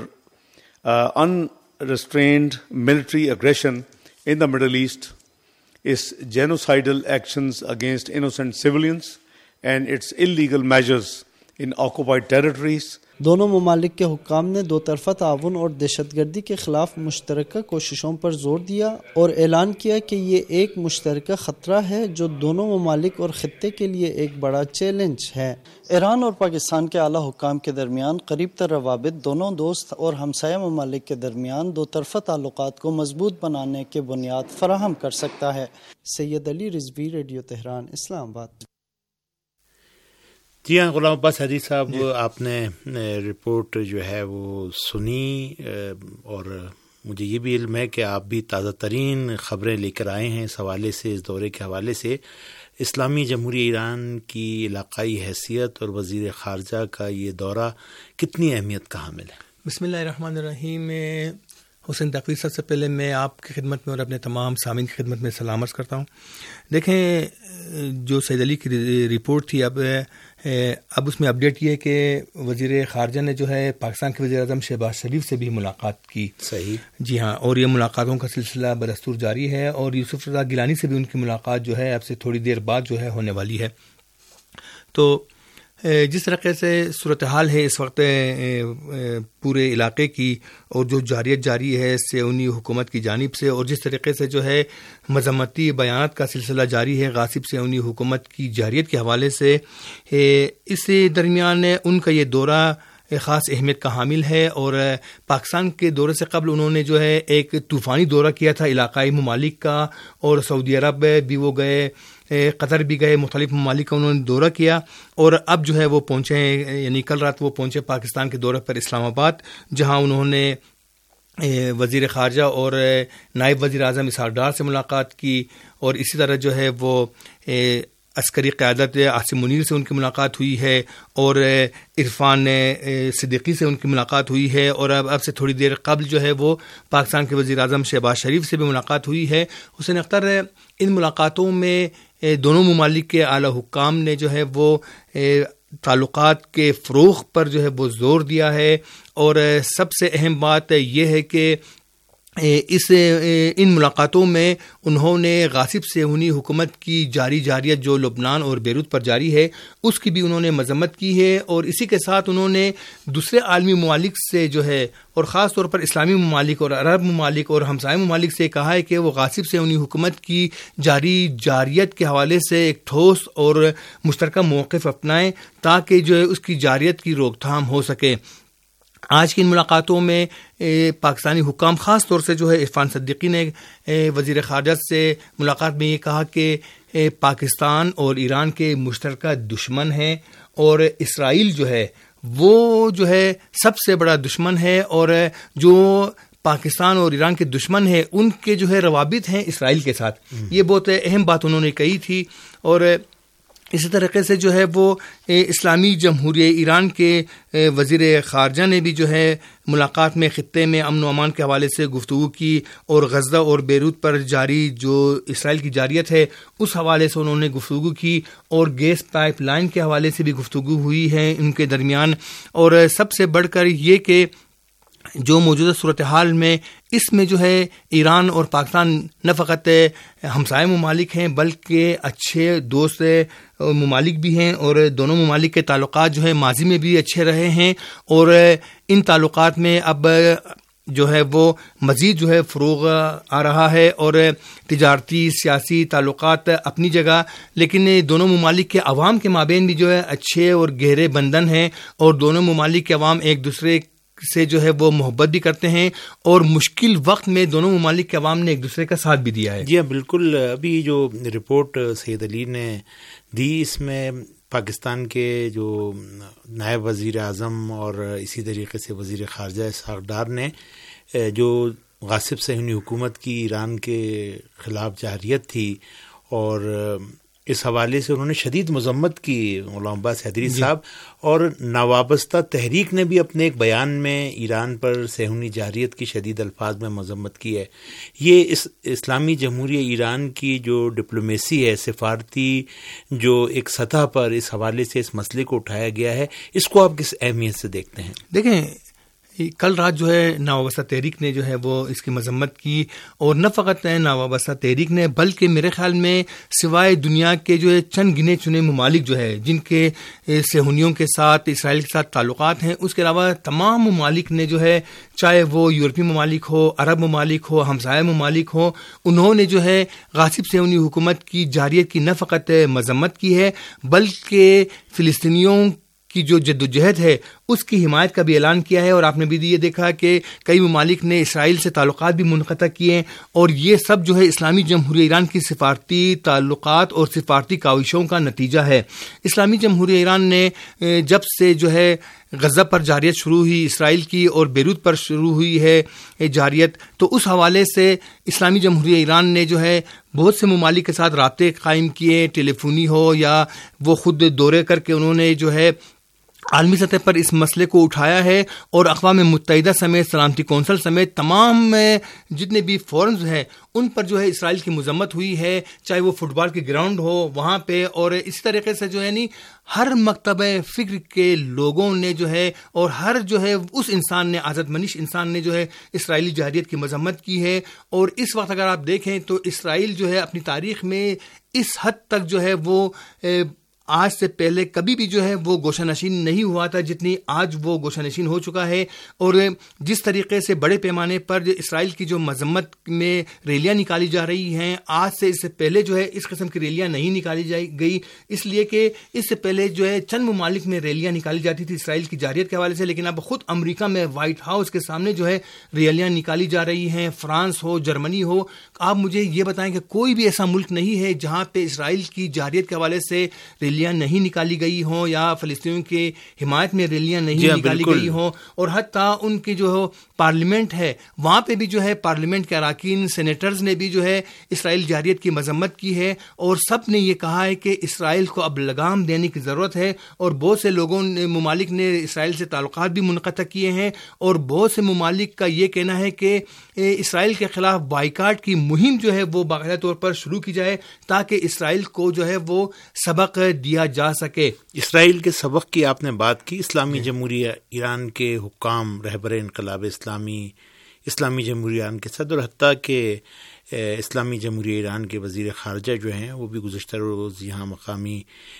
unrestrained military aggression in the Middle East, its genocidal actions against innocent civilians, and its illegal measures in occupied territories. دونوں ممالک کے حکام نے دو طرفہ تعاون اور دہشت گردی کے خلاف مشترکہ کوششوں پر زور دیا اور اعلان کیا کہ یہ ایک مشترکہ خطرہ ہے جو دونوں ممالک اور خطے کے لیے ایک بڑا چیلنج ہے۔ ایران اور پاکستان کے اعلیٰ حکام کے درمیان قریب تر روابط دونوں دوست اور ہمسایہ ممالک کے درمیان دو طرفہ تعلقات کو مضبوط بنانے کے بنیاد فراہم کر سکتا ہے۔ Syed Ali Rizvi, radio Tehran, Islamabad. جی ہاں، غلام عباس حاجی صاحب، آپ نے رپورٹ جو ہے وہ سنی اور مجھے یہ بھی علم ہے کہ آپ بھی تازہ ترین خبریں لے کر آئے ہیں اس حوالے سے، اس دورے کے حوالے سے۔ اسلامی جمہوریہ ایران کی علاقائی حیثیت اور وزیر خارجہ کا یہ دورہ کتنی اہمیت کا حامل ہے؟ بسم اللہ الرحمن الرحیم۔ حسین تقوی صاحب سے پہلے میں آپ کی خدمت میں اور اپنے تمام سامعین کی خدمت میں سلام عرض کرتا ہوں۔ دیکھیں، جو سید علی کی رپورٹ تھی، اب اس میں اپڈیٹ یہ ہے کہ وزیر خارجہ نے جو ہے پاکستان کے وزیر اعظم شہباز شریف سے بھی ملاقات کی۔ صحیح، جی ہاں، اور یہ ملاقاتوں کا سلسلہ بدستور جاری ہے، اور یوسف رضا گیلانی سے بھی ان کی ملاقات جو ہے اب سے تھوڑی دیر بعد جو ہے ہونے والی ہے۔ تو جس طریقے سے صورتحال ہے اس وقت پورے علاقے کی، اور جو جاریت جاری ہے سیونی حکومت کی جانب سے، اور جس طریقے سے جو ہے مذمتی بیانات کا سلسلہ جاری ہے غاصب سیونی حکومت کی جاریت کے حوالے سے، اس درمیان ان کا یہ دورہ خاص اہمیت کا حامل ہے۔ اور پاکستان کے دورے سے قبل انہوں نے جو ہے ایک طوفانی دورہ کیا تھا علاقائی ممالک کا، اور سعودی عرب بھی وہ گئے، قطر بھی گئے، مختلف ممالک کا انہوں نے دورہ کیا، اور اب جو ہے وہ پہنچے ہیں، یعنی کل رات وہ پہنچے پاکستان کے دورے پر اسلام آباد، جہاں انہوں نے وزیر خارجہ اور نائب وزیر اعظم اسحاق ڈار سے ملاقات کی، اور اسی طرح جو ہے وہ عسکری قیادت عاصم منیر سے ان کی ملاقات ہوئی ہے، اور عرفان صدیقی سے ان کی ملاقات ہوئی ہے، اور اب سے تھوڑی دیر قبل جو ہے وہ پاکستان کے وزیر اعظم شہباز شریف سے بھی ملاقات ہوئی ہے۔ حسین اختر، ان ملاقاتوں میں دونوں ممالک کے اعلیٰ حکام نے جو ہے وہ تعلقات کے فروغ پر جو ہے وہ زور دیا ہے، اور سب سے اہم بات یہ ہے کہ ان ملاقاتوں میں انہوں نے غاصب صہیونی حکومت کی جاریت جو لبنان اور بیروت پر جاری ہے اس کی بھی انہوں نے مذمت کی ہے، اور اسی کے ساتھ انہوں نے دوسرے عالمی ممالک سے جو ہے، اور خاص طور پر اسلامی ممالک اور عرب ممالک اور ہمسائے ممالک سے کہا ہے کہ وہ غاصب صہیونی حکومت کی جاریت کے حوالے سے ایک ٹھوس اور مشترکہ موقف اپنائیں تاکہ جو ہے اس کی جاریت کی روک تھام ہو سکے۔ آج کی ان ملاقاتوں میں پاکستانی حکام، خاص طور سے جو ہے عرفان صدیقی نے وزیر خارجہ سے ملاقات میں یہ کہا کہ پاکستان اور ایران کے مشترکہ دشمن ہیں، اور اسرائیل جو ہے وہ جو ہے سب سے بڑا دشمن ہے، اور جو پاکستان اور ایران کے دشمن ہیں ان کے جو ہے روابط ہیں اسرائیل کے ساتھ۔ یہ بہت اہم بات انہوں نے کہی تھی، اور اسی طریقے سے جو ہے وہ اسلامی جمہوریہ ایران کے وزیر خارجہ نے بھی جو ہے ملاقات میں خطے میں امن و امان کے حوالے سے گفتگو کی، اور غزہ اور بیروت پر جاری جو اسرائیل کی جاریت ہے اس حوالے سے انہوں نے گفتگو کی، اور گیس پائپ لائن کے حوالے سے بھی گفتگو ہوئی ہے ان کے درمیان۔ اور سب سے بڑھ کر یہ کہ جو موجودہ صورتحال میں اس میں جو ہے ایران اور پاکستان نہ فقط ہمسائے ممالک ہیں بلکہ اچھے دوست ممالک بھی ہیں، اور دونوں ممالک کے تعلقات جو ہے ماضی میں بھی اچھے رہے ہیں، اور ان تعلقات میں اب جو ہے وہ مزید جو ہے فروغ آ رہا ہے، اور تجارتی سیاسی تعلقات اپنی جگہ، لیکن دونوں ممالک کے عوام کے مابین بھی جو ہے اچھے اور گہرے بندھن ہیں، اور دونوں ممالک کے عوام ایک دوسرے سے جو ہے وہ محبت بھی کرتے ہیں، اور مشکل وقت میں دونوں ممالک کے عوام نے ایک دوسرے کا ساتھ بھی دیا ہے۔ جی ہاں بالکل، ابھی جو رپورٹ سید علی نے دی اس میں پاکستان کے جو نائب وزیر اعظم اور اسی طریقے سے وزیر خارجہ اسحاق ڈار نے جو غاصب صہیونی حکومت کی ایران کے خلاف جارحیت تھی، اور اس حوالے سے انہوں نے شدید مذمت کی غلام عباس حیدری صاحب، اور نوابستہ تحریک نے بھی اپنے ایک بیان میں ایران پر صہیونی جارحیت کی شدید الفاظ میں مذمت کی ہے۔ یہ اسلامی جمہوریہ ایران کی جو ڈپلومیسی ہے، سفارتی جو ایک سطح پر اس حوالے سے اس مسئلے کو اٹھایا گیا ہے، اس کو آپ کس اہمیت سے دیکھتے ہیں؟ دیکھیں، کل رات جو ہے نوابستہ تحریک نے جو ہے وہ اس کی مذمت کی، اور نہ فقط نوابستہ تحریک نے بلکہ میرے خیال میں سوائے دنیا کے جو ہے چند گنے چنے ممالک جو ہے جن کے صہیونیوں کے ساتھ، اسرائیل کے ساتھ تعلقات ہیں، اس کے علاوہ تمام ممالک نے جو ہے، چاہے وہ یورپی ممالک ہو، عرب ممالک ہو، ہمسایہ ممالک ہو، انہوں نے جو ہے غاصب صہیونی حکومت کی جارحیت کی نہ فقط مذمت کی ہے بلکہ فلسطینیوں کی جو جدوجہد ہے اس کی حمایت کا بھی اعلان کیا ہے۔ اور آپ نے بھی یہ دیکھا کہ کئی ممالک نے اسرائیل سے تعلقات بھی منقطع کیے ہیں، اور یہ سب جو ہے اسلامی جمہوریہ ایران کی سفارتی تعلقات اور سفارتی کاوشوں کا نتیجہ ہے۔ اسلامی جمہوریہ ایران نے جب سے جو ہے غزہ پر جارحیت شروع ہوئی اسرائیل کی، اور بیروت پر شروع ہوئی ہے جارحیت، تو اس حوالے سے اسلامی جمہوریہ ایران نے جو ہے بہت سے ممالک کے ساتھ رابطے قائم کیے، ٹیلی فونی ہو یا وہ خود دورے کر کے انہوں نے جو ہے عالمی سطح پر اس مسئلے کو اٹھایا ہے، اور اقوام متحدہ سمیت سلامتی کونسل سمیت تمام جتنے بھی فورمز ہیں ان پر جو ہے اسرائیل کی مذمت ہوئی ہے، چاہے وہ فٹ بال کے گراؤنڈ ہو وہاں پہ، اور اسی طریقے سے جو ہے ہر مکتبہ فکر کے لوگوں نے جو ہے، اور ہر جو ہے اس انسان نے، آزاد منش انسان نے جو ہے اسرائیلی جارحیت کی مذمت کی ہے۔ اور اس وقت اگر آپ دیکھیں تو اسرائیل جو ہے اپنی تاریخ میں اس حد تک جو ہے وہ آج سے پہلے کبھی بھی جو ہے وہ گوشہ نشین نہیں ہوا تھا جتنی آج وہ گوشہ نشین ہو چکا ہے، اور جس طریقے سے بڑے پیمانے پر اسرائیل کی جو مذمت میں ریلیاں نکالی جا رہی ہیں، آج سے اس سے پہلے جو ہے اس قسم کی ریلیاں نہیں نکالی گئی، اس لیے کہ اس سے پہلے جو ہے چند ممالک میں ریلیاں نکالی جاتی تھی اسرائیل کی جارحیت کے حوالے سے، لیکن اب خود امریکہ میں وائٹ ہاؤس کے سامنے جو ہے ریلیاں نکالی جا رہی ہیں، فرانس ہو، جرمنی ہو۔ آپ مجھے یہ بتائیں کہ کوئی بھی ایسا ملک نہیں ہے جہاں پہ اسرائیل کی جارحیت کے حوالے سے ریلیاں نہیں نکالی گئی ہوں، یا فلسطینیوں کے حمایت میں ریلیاں نہیں نکالی گئی ہوں، اور حتیٰ ان کی جو پارلیمنٹ ہے وہاں پہ بھی جو ہے پارلیمنٹ کے اراکین، سینیٹرز نے بھی جو ہے اسرائیل جارحیت کی مذمت کی ہے، اور سب نے یہ کہا ہے کہ اسرائیل کو اب لگام دینے کی ضرورت ہے، اور بہت سے لوگوں نے، ممالک نے اسرائیل سے تعلقات بھی منقطع کیے ہیں، اور بہت سے ممالک کا یہ کہنا ہے کہ اسرائیل کے خلاف بائیکاٹ کی مہم جو ہے وہ باقاعدہ طور پر شروع کی جائے تاکہ اسرائیل کو جو ہے وہ سبق دیا جا سکے۔ اسرائیل کے سبق کی آپ نے بات کی، اسلامی جمہوریہ ایران کے حکام، رہبر انقلاب اسلامی جمہوریہ ایران کے صدر، حتیٰ کہ اسلامی جمہوریہ ایران کے وزیر خارجہ جو ہیں وہ بھی گزشتہ روز یہاں مقامی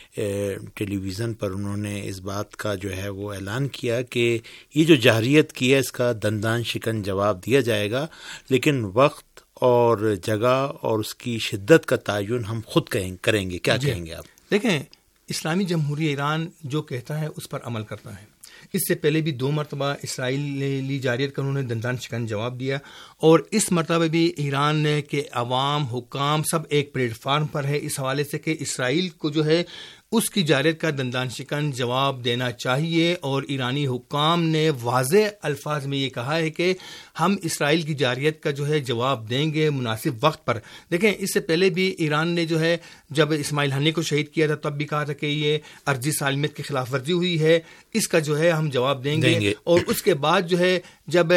ٹیلی ویژن پر انہوں نے اس بات کا جو ہے وہ اعلان کیا کہ یہ جو جارحیت کی ہے اس کا دندان شکن جواب دیا جائے گا، لیکن وقت اور جگہ اور اس کی شدت کا تعین ہم خود کریں گے۔ کیا کہیں گے آپ؟ دیکھیں، اسلامی جمہوریہ ایران جو کہتا ہے اس پر عمل کرتا ہے۔ اس سے پہلے بھی 2 مرتبہ اسرائیلی جارحیت کا انہوں نے دندان شکن جواب دیا، اور اس مرتبہ بھی ایران کے عوام، حکام سب ایک پلیٹ فارم پر ہے اس حوالے سے کہ اسرائیل کو جو ہے اس کی جارحیت کا دندان شکن جواب دینا چاہیے، اور ایرانی حکام نے واضح الفاظ میں یہ کہا ہے کہ ہم اسرائیل کی جارحیت کا جو ہے جواب دیں گے مناسب وقت پر۔ دیکھیں، اس سے پہلے بھی ایران نے جو ہے جب اسماعیل ہنی کو شہید کیا تھا تب بھی کہا تھا کہ یہ عرضی سالمیت کی خلاف ورزی ہوئی ہے، اس کا جو ہے ہم جواب دیں گے۔ اور اس کے بعد جو ہے جب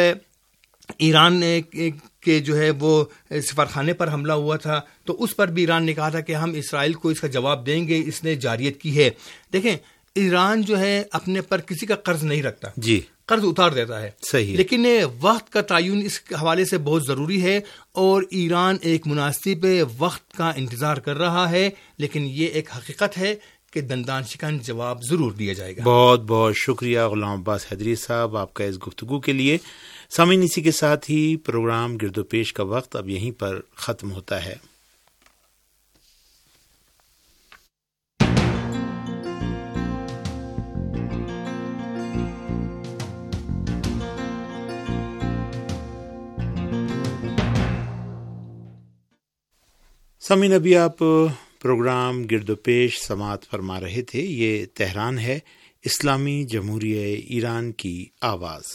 ایران کے جو ہے وہ سفارخانے پر حملہ ہوا تھا تو اس پر بھی ایران نے کہا تھا کہ ہم اسرائیل کو اس کا جواب دیں گے، اس نے جارحیت کی ہے۔ دیکھیں، ایران جو ہے اپنے پر کسی کا قرض نہیں رکھتا جی، قرض اتار دیتا ہے. صحیح. لیکن وقت کا تعین اس حوالے سے بہت ضروری ہے اور ایران ایک مناسب وقت کا انتظار کر رہا ہے، لیکن یہ ایک حقیقت ہے کہ دندان شکن جواب ضرور دیا جائے گا. بہت بہت شکریہ غلام عباس حیدری صاحب آپ کا اس گفتگو کے لیے. سامعین، اسی کے ساتھ ہی پروگرام گرد و پیش کا وقت اب یہیں پر ختم ہوتا ہے. سامعین، ابھی آپ پروگرام گرد و پیش سماعت فرما رہے تھے. یہ تہران ہے، اسلامی جمہوریہ ایران کی آواز.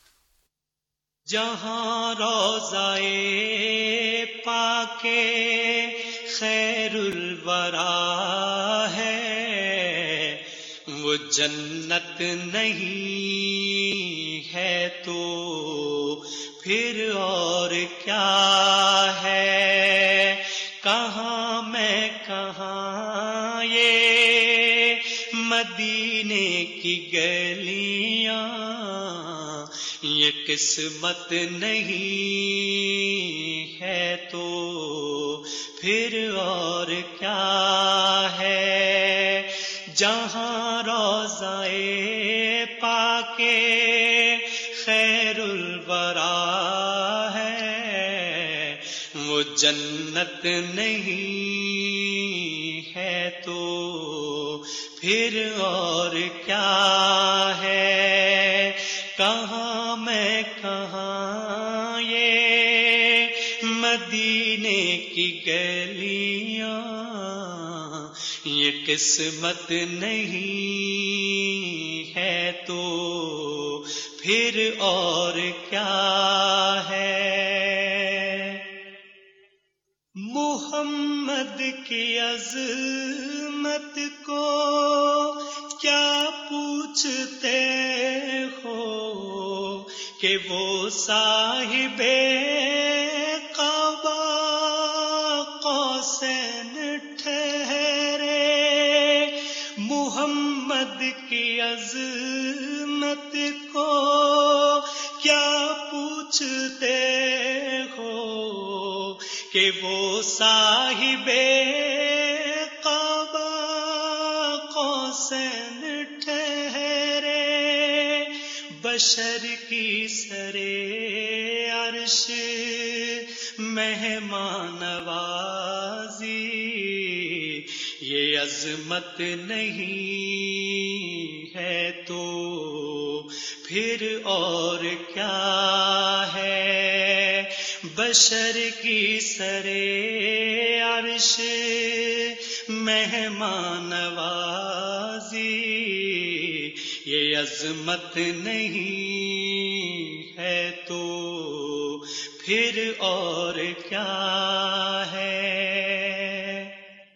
جہاں روضائے پاک خیر الورا ہے وہ جنت نہیں ہے تو پھر اور کیا ہے. کہاں میں کہاں یہ مدینے کی گلیاں، یہ قسمت نہیں ہے تو پھر اور کیا ہے. جہاں روضائے پاک خیر الورا ہے وہ جنت نہیں ہے تو پھر اور کیا ہے. کہاں میں کہاں یہ مدینے کی گلیاں، یہ قسمت نہیں ہے تو پھر اور کیا ہے. محمد کی عظمت کو کیا پوچھتے ہو کہ وہ صاحب قبا قوسین ٹھہرے. محمد کی عظمت کو کیا پوچھتے ہو کہ وہ صاحب قبا قوسین ٹھہرے. بشر کی سرے عرش مہمان نوازی، یہ عظمت نہیں ہے تو پھر اور کیا ہے. بشر کی سرے عرش مہمان نوازی، یہ عظمت نہیں ہے تو پھر اور کیا ہے.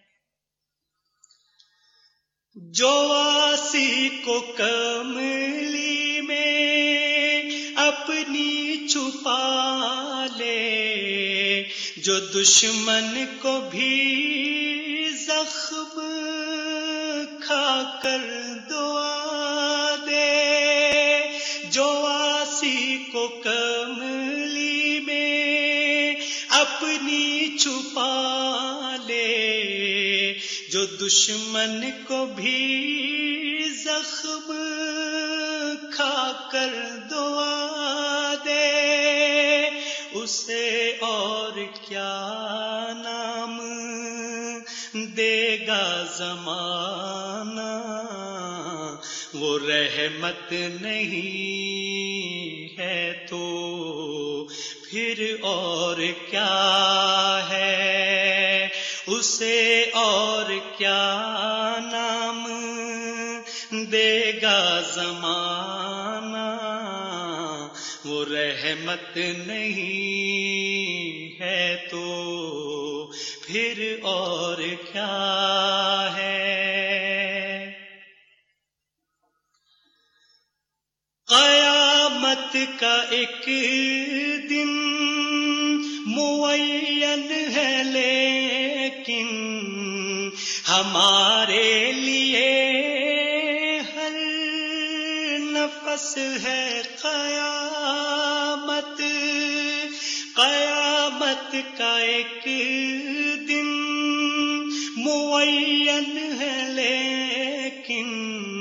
جو آسی کو کملی میں اپنی چھپا لے، جو دشمن کو بھی زخم کھا کر دعا دے. جو آسی کو کملی میں اپنی چھپا لے، جو دشمن کو بھی زخم کھا کر دعا دے، اسے اور کیا نام دے گا زمانہ. وہ رحمت نہیں ہے تو پھر اور کیا ہے. اسے اور کیا نام دے گا زمانہ. وہ رحمت نہیں ہے تو پھر اور کیا ہے. قیامت کا ایک دن معین ہے لیکن ہمارے لیے نفس ہے قیامت، قیامت کا ایک دن معین ہے، لیکن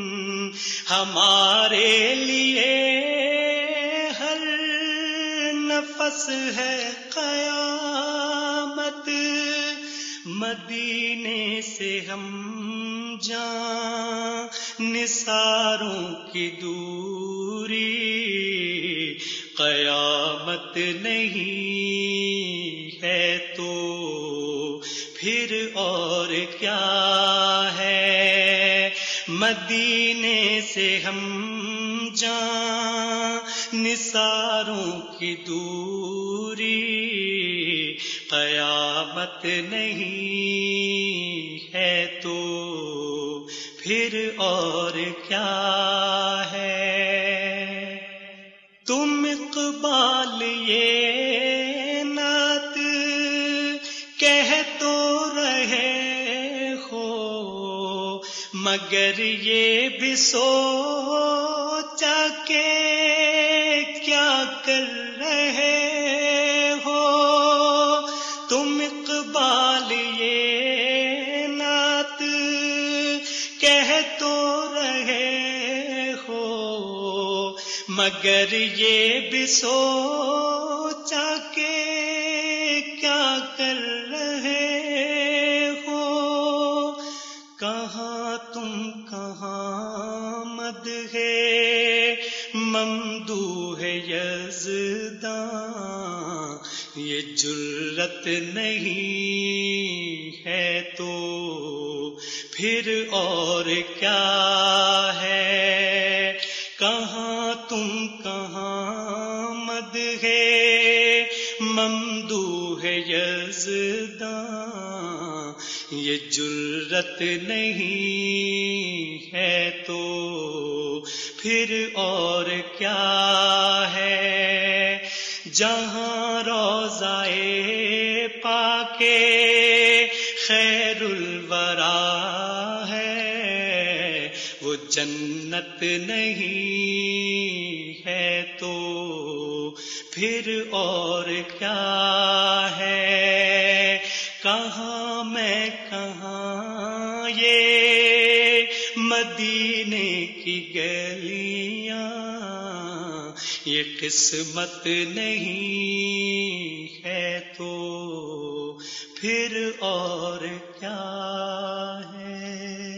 ہمارے لیے ہر نفس ہے قیامت۔ مدینے سے ہم جان نثاروں کی دوری، قیامت نہیں ہے تو پھر اور کیا ہے؟ مدینے سے ہم جان نثاروں کی دوری، قیامت نہیں ہے تو پھر اور کیا ہے؟ تم اقبال یہ نعت کہہ تو رہے ہو، مگر یہ بھی سوچا کہ کیا کر رہے ہو؟ تم اقبال یہ نعت کہہ تو رہے ہو، مگر یہ بھی سوچا کہ کیا کر رہے ہو؟ کہاں تم کہاں مدح ممدوح یزداں، یہ جرت نہیں ہے تو پھر اور کیا ہے؟ کہاں تم کہاں مدح ممدوح یزداں، یہ جرت نہیں ہے تو پھر اور کیا ہے؟ جہاں روضہ پاک خیر الورا ہے، وہ جنت نہیں ہے تو پھر اور کیا ہے؟ کہاں میں کہاں یہ مدینے کی گلیاں، یہ قسمت نہیں ہے تو پھر اور کیا ہے؟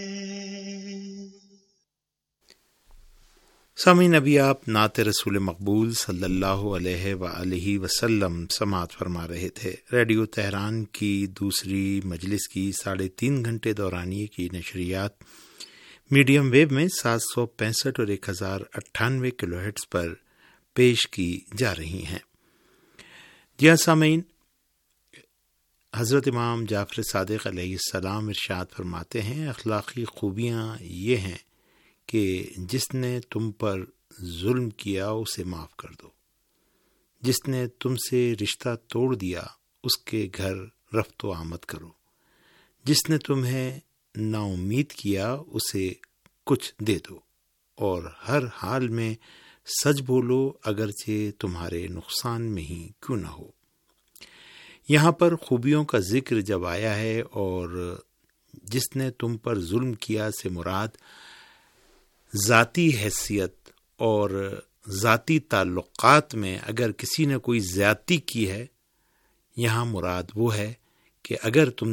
سامعین، ابھی آپ نعت رسول مقبول صلی اللہ علیہ وآلہ وسلم سماعت فرما رہے تھے۔ ریڈیو تہران کی دوسری مجلس کی 3.5 گھنٹے دورانیے کی نشریات میڈیم ویو میں 765 اور 1098 کلو ہرٹز پر پیش کی جا رہی ہیں۔ جی ہاں سامعین، حضرت امام جعفر صادق علیہ السلام ارشاد فرماتے ہیں، اخلاقی خوبیاں یہ ہیں کہ جس نے تم پر ظلم کیا اسے معاف کر دو، جس نے تم سے رشتہ توڑ دیا اس کے گھر رفت و آمد کرو، جس نے تمہیں نا امید کیا اسے کچھ دے دو، اور ہر حال میں سچ بولو اگرچہ تمہارے نقصان میں ہی کیوں نہ ہو۔ یہاں پر خوبیوں کا ذکر جب آیا ہے اور جس نے تم پر ظلم کیا سے مراد ذاتی حیثیت اور ذاتی تعلقات میں اگر کسی نے کوئی زیادتی کی ہے، یہاں مراد وہ ہے کہ اگر تم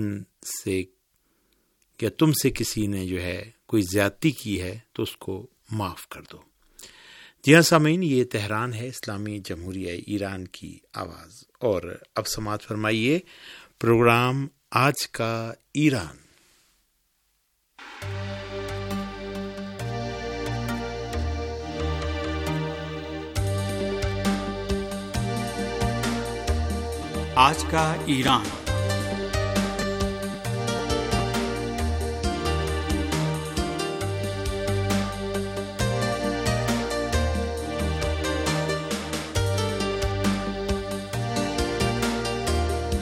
سے کسی نے جو ہے کوئی زیادتی کی ہے تو اس کو معاف کر دو۔ جی ہاں سامعین، یہ تہران ہے، اسلامی جمہوریہ ایران کی آواز، اور اب سماعت فرمائیے پروگرام آج کا ایران۔ آج کا ایران۔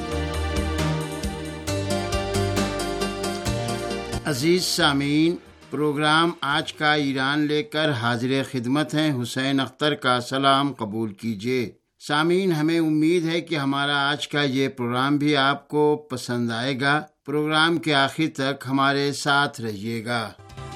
عزیز سامعین، پروگرام آج کا ایران لے کر حاضر خدمت ہیں حسین اختر کا سلام قبول کیجیے۔ سامعین، ہمیں امید ہے کہ ہمارا آج کا یہ پروگرام بھی آپ کو پسند آئے گا۔ پروگرام کے آخر تک ہمارے ساتھ رہیے گا۔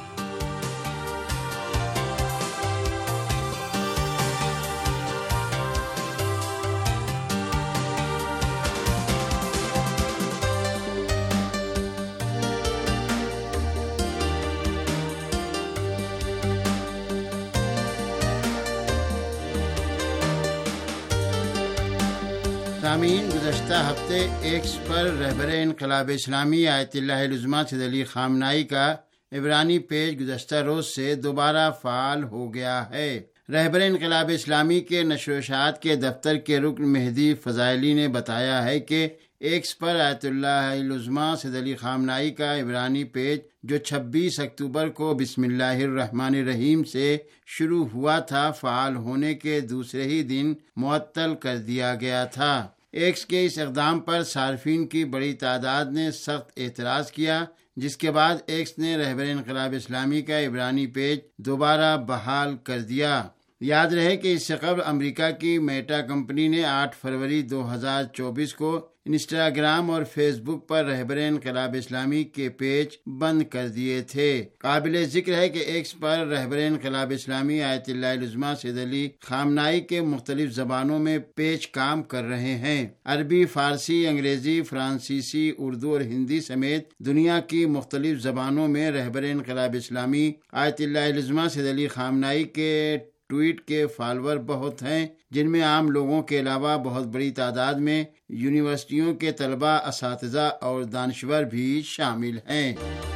سامعین، گزشتہ ہفتے ایکس پر رہبر انقلاب اسلامی آیت اللہ العظمیٰ سید علی خامنہئی کا عبرانی پیج گزشتہ روز سے دوبارہ فعال ہو گیا ہے۔ رہبر انقلاب اسلامی کے نشر و اشاعت کے دفتر کے رکن مہدی فضائلی نے بتایا ہے کہ ایکس پر آیت اللہ العظمیٰ سید علی خامنہئی کا عبرانی پیج جو 26 اکتوبر کو بسم اللہ الرحمن الرحیم سے شروع ہوا تھا، فعال ہونے کے دوسرے ہی دن معطل کر دیا گیا تھا۔ ایکس کے اس اقدام پر صارفین کی بڑی تعداد نے سخت اعتراض کیا، جس کے بعد ایکس نے رہبر انقلاب اسلامی کا عبرانی پیج دوبارہ بحال کر دیا۔ یاد رہے کہ اس سے قبل امریکہ کی میٹا کمپنی نے 8 فروری 2024 کو انسٹاگرام اور فیس بک پر رہبر انقلاب اسلامی کے پیج بند کر دیے تھے۔ قابل ذکر ہے کہ ایکس پر رہبر انقلاب اسلامی آیت اللہ العظمیٰ سید علی خامنہئی کے مختلف زبانوں میں پیج کام کر رہے ہیں۔ عربی، فارسی، انگریزی، فرانسیسی، اردو اور ہندی سمیت دنیا کی مختلف زبانوں میں رہبر انقلاب اسلامی آیت اللہ العظمیٰ سید علی خامنہئی کے ٹویٹ کے فالوور بہت ہیں، جن میں عام لوگوں کے علاوہ بہت بڑی تعداد میں یونیورسٹیوں کے طلباء، اساتذہ اور دانشور بھی شامل ہیں۔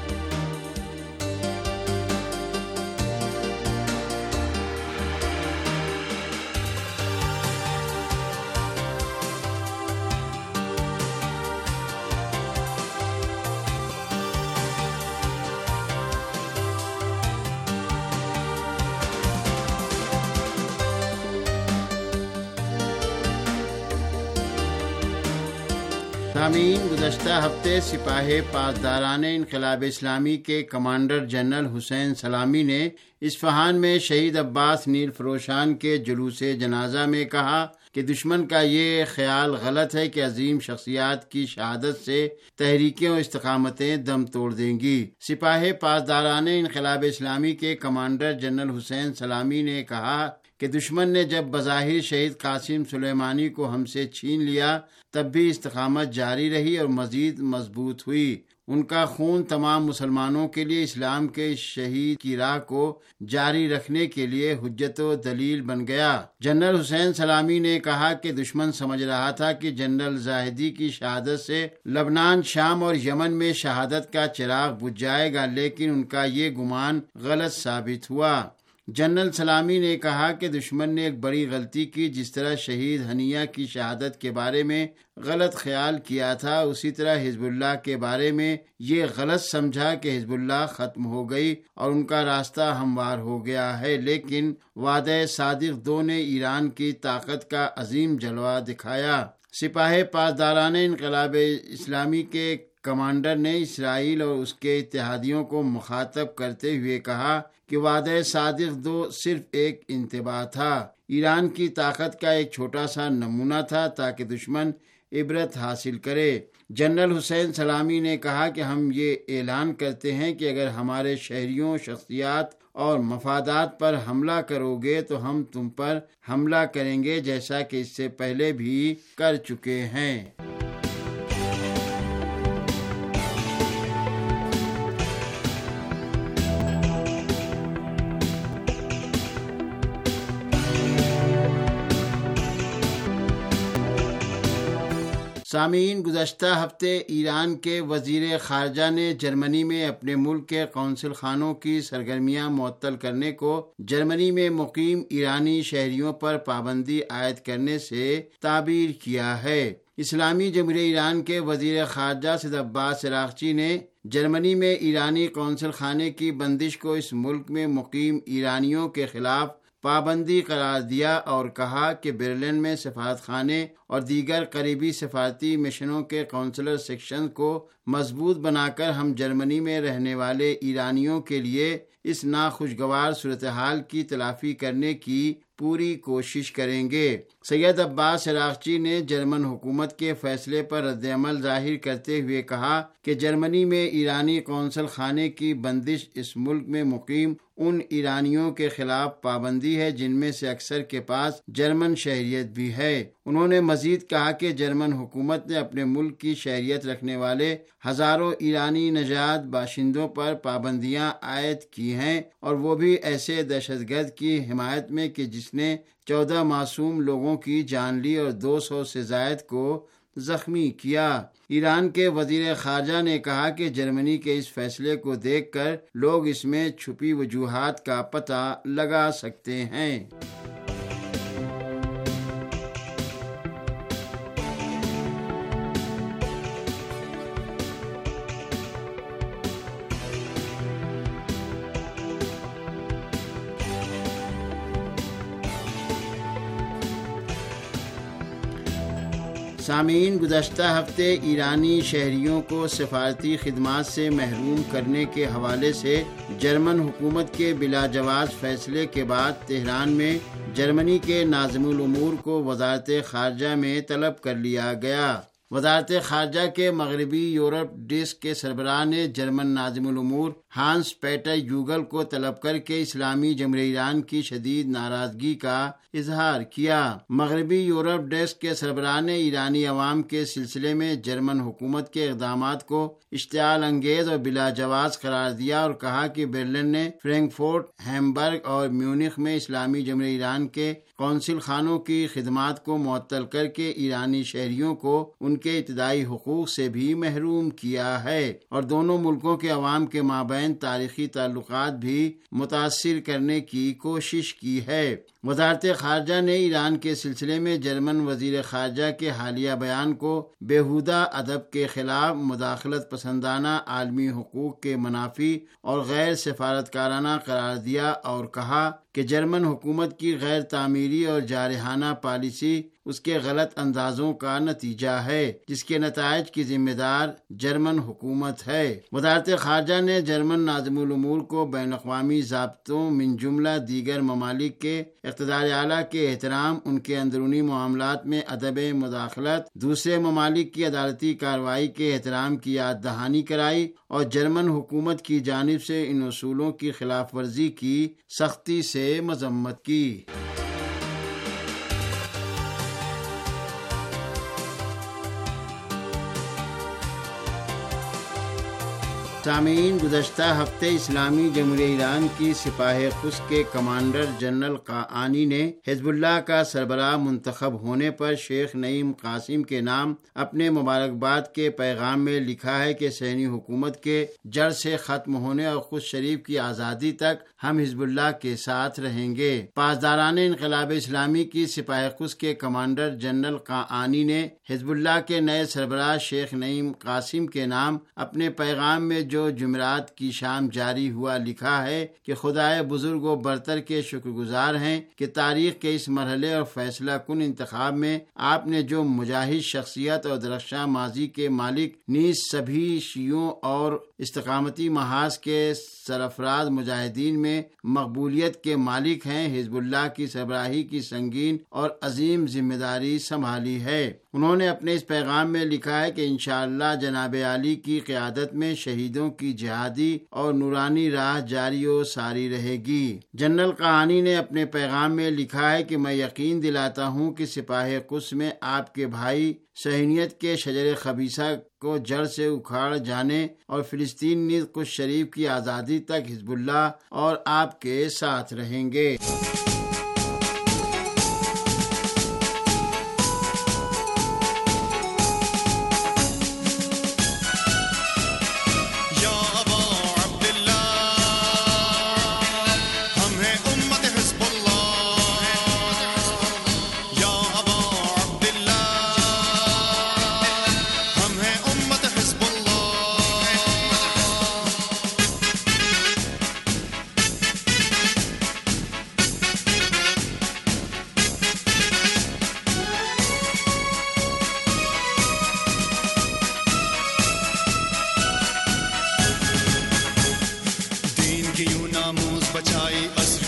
سامعین، گزشتہ ہفتے سپاہ پاسداران انقلاب اسلامی کے کمانڈر جنرل حسین سلامی نے اصفہان میں شہید عباس نیل فروشان کے جلوس جنازہ میں کہا کہ دشمن کا یہ خیال غلط ہے کہ عظیم شخصیات کی شہادت سے تحریکیں و استقامتیں دم توڑ دیں گی۔ سپاہ پاسداران انقلاب اسلامی کے کمانڈر جنرل حسین سلامی نے کہا کہ دشمن نے جب بظاہر شہید قاسم سلیمانی کو ہم سے چھین لیا، تب بھی استقامت جاری رہی اور مزید مضبوط ہوئی۔ ان کا خون تمام مسلمانوں کے لیے اسلام کے شہید کی راہ کو جاری رکھنے کے لیے حجت و دلیل بن گیا۔ جنرل حسین سلامی نے کہا کہ دشمن سمجھ رہا تھا کہ جنرل زاہدی کی شہادت سے لبنان، شام اور یمن میں شہادت کا چراغ بجھ جائے گا، لیکن ان کا یہ گمان غلط ثابت ہوا۔ جنرل سلامی نے کہا کہ دشمن نے ایک بڑی غلطی کی، جس طرح شہید ہنیہ کی شہادت کے بارے میں غلط خیال کیا تھا، اسی طرح حزب اللہ کے بارے میں یہ غلط سمجھا کہ حزب اللہ ختم ہو گئی اور ان کا راستہ ہموار ہو گیا ہے، لیکن وعدہ صادق 2 نے ایران کی طاقت کا عظیم جلوہ دکھایا۔ سپاہ پاسداران انقلاب اسلامی کے کمانڈر نے اسرائیل اور اس کے اتحادیوں کو مخاطب کرتے ہوئے کہا کہ وعدہ صادق 2 صرف ایک انتباہ تھا، ایران کی طاقت کا ایک چھوٹا سا نمونہ تھا تاکہ دشمن عبرت حاصل کرے۔ جنرل حسین سلامی نے کہا کہ ہم یہ اعلان کرتے ہیں کہ اگر ہمارے شہریوں، شخصیات اور مفادات پر حملہ کرو گے تو ہم تم پر حملہ کریں گے، جیسا کہ اس سے پہلے بھی کر چکے ہیں۔ سامعین، گزشتہ ہفتے ایران کے وزیر خارجہ نے جرمنی میں اپنے ملک کے قونصل خانوں کی سرگرمیاں معطل کرنے کو جرمنی میں مقیم ایرانی شہریوں پر پابندی عائد کرنے سے تعبیر کیا ہے۔ اسلامی جمہوریہ ایران کے وزیر خارجہ سید عباس عراقچی نے جرمنی میں ایرانی قونصل خانے کی بندش کو اس ملک میں مقیم ایرانیوں کے خلاف پابندی قرار دیا اور کہا کہ برلن میں سفارت خانے اور دیگر قریبی سفارتی مشنوں کے کونسلر سیکشن کو مضبوط بنا کر ہم جرمنی میں رہنے والے ایرانیوں کے لیے اس ناخوشگوار صورتحال کی تلافی کرنے کی پوری کوشش کریں گے۔ سید عباس عراقچی نے جرمن حکومت کے فیصلے پر رد عمل ظاہر کرتے ہوئے کہا کہ جرمنی میں ایرانی قونصل خانے کی بندش اس ملک میں مقیم ان ایرانیوں کے خلاف پابندی ہے جن میں سے اکثر کے پاس جرمن شہریت بھی ہے۔ انہوں نے مزید کہا کہ جرمن حکومت نے اپنے ملک کی شہریت رکھنے والے ہزاروں ایرانی نژاد باشندوں پر پابندیاں عائد کی ہیں، اور وہ بھی ایسے دہشت گرد کی حمایت میں کہ جس نے 14 معصوم لوگوں کی جان لی اور 200 سے زائد کو زخمی کیا۔ ایران کے وزیر خارجہ نے کہا کہ جرمنی کے اس فیصلے کو دیکھ کر لوگ اس میں چھپی وجوہات کا پتہ لگا سکتے ہیں۔ سامعین، گزشتہ ہفتے ایرانی شہریوں کو سفارتی خدمات سے محروم کرنے کے حوالے سے جرمن حکومت کے بلا جواز فیصلے کے بعد تہران میں جرمنی کے ناظم الامور کو وزارت خارجہ میں طلب کر لیا گیا۔ وزارت خارجہ کے مغربی یورپ ڈیسک کے سربراہ نے جرمن ناظم الامور ہانس پیٹر یوگل کو طلب کر کے اسلامی جمہوریہ ایران کی شدید ناراضگی کا اظہار کیا۔ مغربی یورپ ڈیسک کے سربراہ نے ایرانی عوام کے سلسلے میں جرمن حکومت کے اقدامات کو اشتعال انگیز اور بلا جواز قرار دیا اور کہا کہ برلن نے فرینکفورٹ، ہیمبرگ اور میونخ میں اسلامی جمہوریہ ایران کے قونصل خانوں کی خدمات کو معطل کر کے ایرانی شہریوں کو ان کے ابتدائی حقوق سے بھی محروم کیا ہے اور دونوں ملکوں کے عوام کے مابین تاریخی تعلقات بھی متاثر کرنے کی کوشش کی ہے۔ وزارت خارجہ نے ایران کے سلسلے میں جرمن وزیر خارجہ کے حالیہ بیان کو بیہودہ ادب کے خلاف مداخلت پسندانہ عالمی حقوق کے منافی اور غیر سفارتکارانہ قرار دیا اور کہا کہ جرمن حکومت کی غیر تعمیری اور جارحانہ پالیسی اس کے غلط اندازوں کا نتیجہ ہے، جس کے نتائج کی ذمہ دار جرمن حکومت ہے۔ وزارت خارجہ نے جرمن ناظم الامور کو بین الاقوامی ضابطوں من جملہ دیگر ممالک کے اقتدار اعلیٰ کے احترام، ان کے اندرونی معاملات میں عدم مداخلت، دوسرے ممالک کی عدالتی کارروائی کے احترام کی یاد دہانی کرائی اور جرمن حکومت کی جانب سے ان اصولوں کی خلاف ورزی کی سختی سے مذمت کی۔ سامعین، گزشتہ ہفتے اسلامی جمہوریہ ایران کی سپاہ قدس کے کمانڈر جنرل قاآنی نے حزب اللہ کا سربراہ منتخب ہونے پر شیخ نعیم قاسم کے نام اپنے مبارکباد کے پیغام میں لکھا ہے کہ صہیونی حکومت کے جڑ سے ختم ہونے اور قدس شریف کی آزادی تک ہم حزب اللہ کے ساتھ رہیں گے۔ پاسداران انقلاب اسلامی کی سپاہ قدس کے کمانڈر جنرل قاآنی نے حزب اللہ کے نئے سربراہ شیخ نعیم قاسم کے نام اپنے پیغام میں جو جمعرات کی شام جاری ہوا لکھا ہے کہ خدائے بزرگ و برتر کے شکر گزار ہیں کہ تاریخ کے اس مرحلے اور فیصلہ کن انتخاب میں آپ نے جو مجاہد شخصیت اور درخشاں ماضی کے مالک نیز سبھی شیعوں اور استقامتی محاذ کے سرفراز مجاہدین میں مقبولیت کے مالک ہیں، حزب اللہ کی سربراہی کی سنگین اور عظیم ذمہ داری سنبھالی ہے۔ انہوں نے اپنے اس پیغام میں لکھا ہے کہ انشاءاللہ جناب عالی کی قیادت میں شہیدوں کی جہادی اور نورانی راہ جاری و ساری رہے گی۔ جنرل قاآنی نے اپنے پیغام میں لکھا ہے کہ میں یقین دلاتا ہوں کہ سپاہ قدس میں آپ کے بھائی صہیونیت کے شجر خبیثہ کو جڑ سے اکھاڑ جانے اور فلسطین نیز قدس شریف کی آزادی تک حزب اللہ اور آپ کے ساتھ رہیں گے۔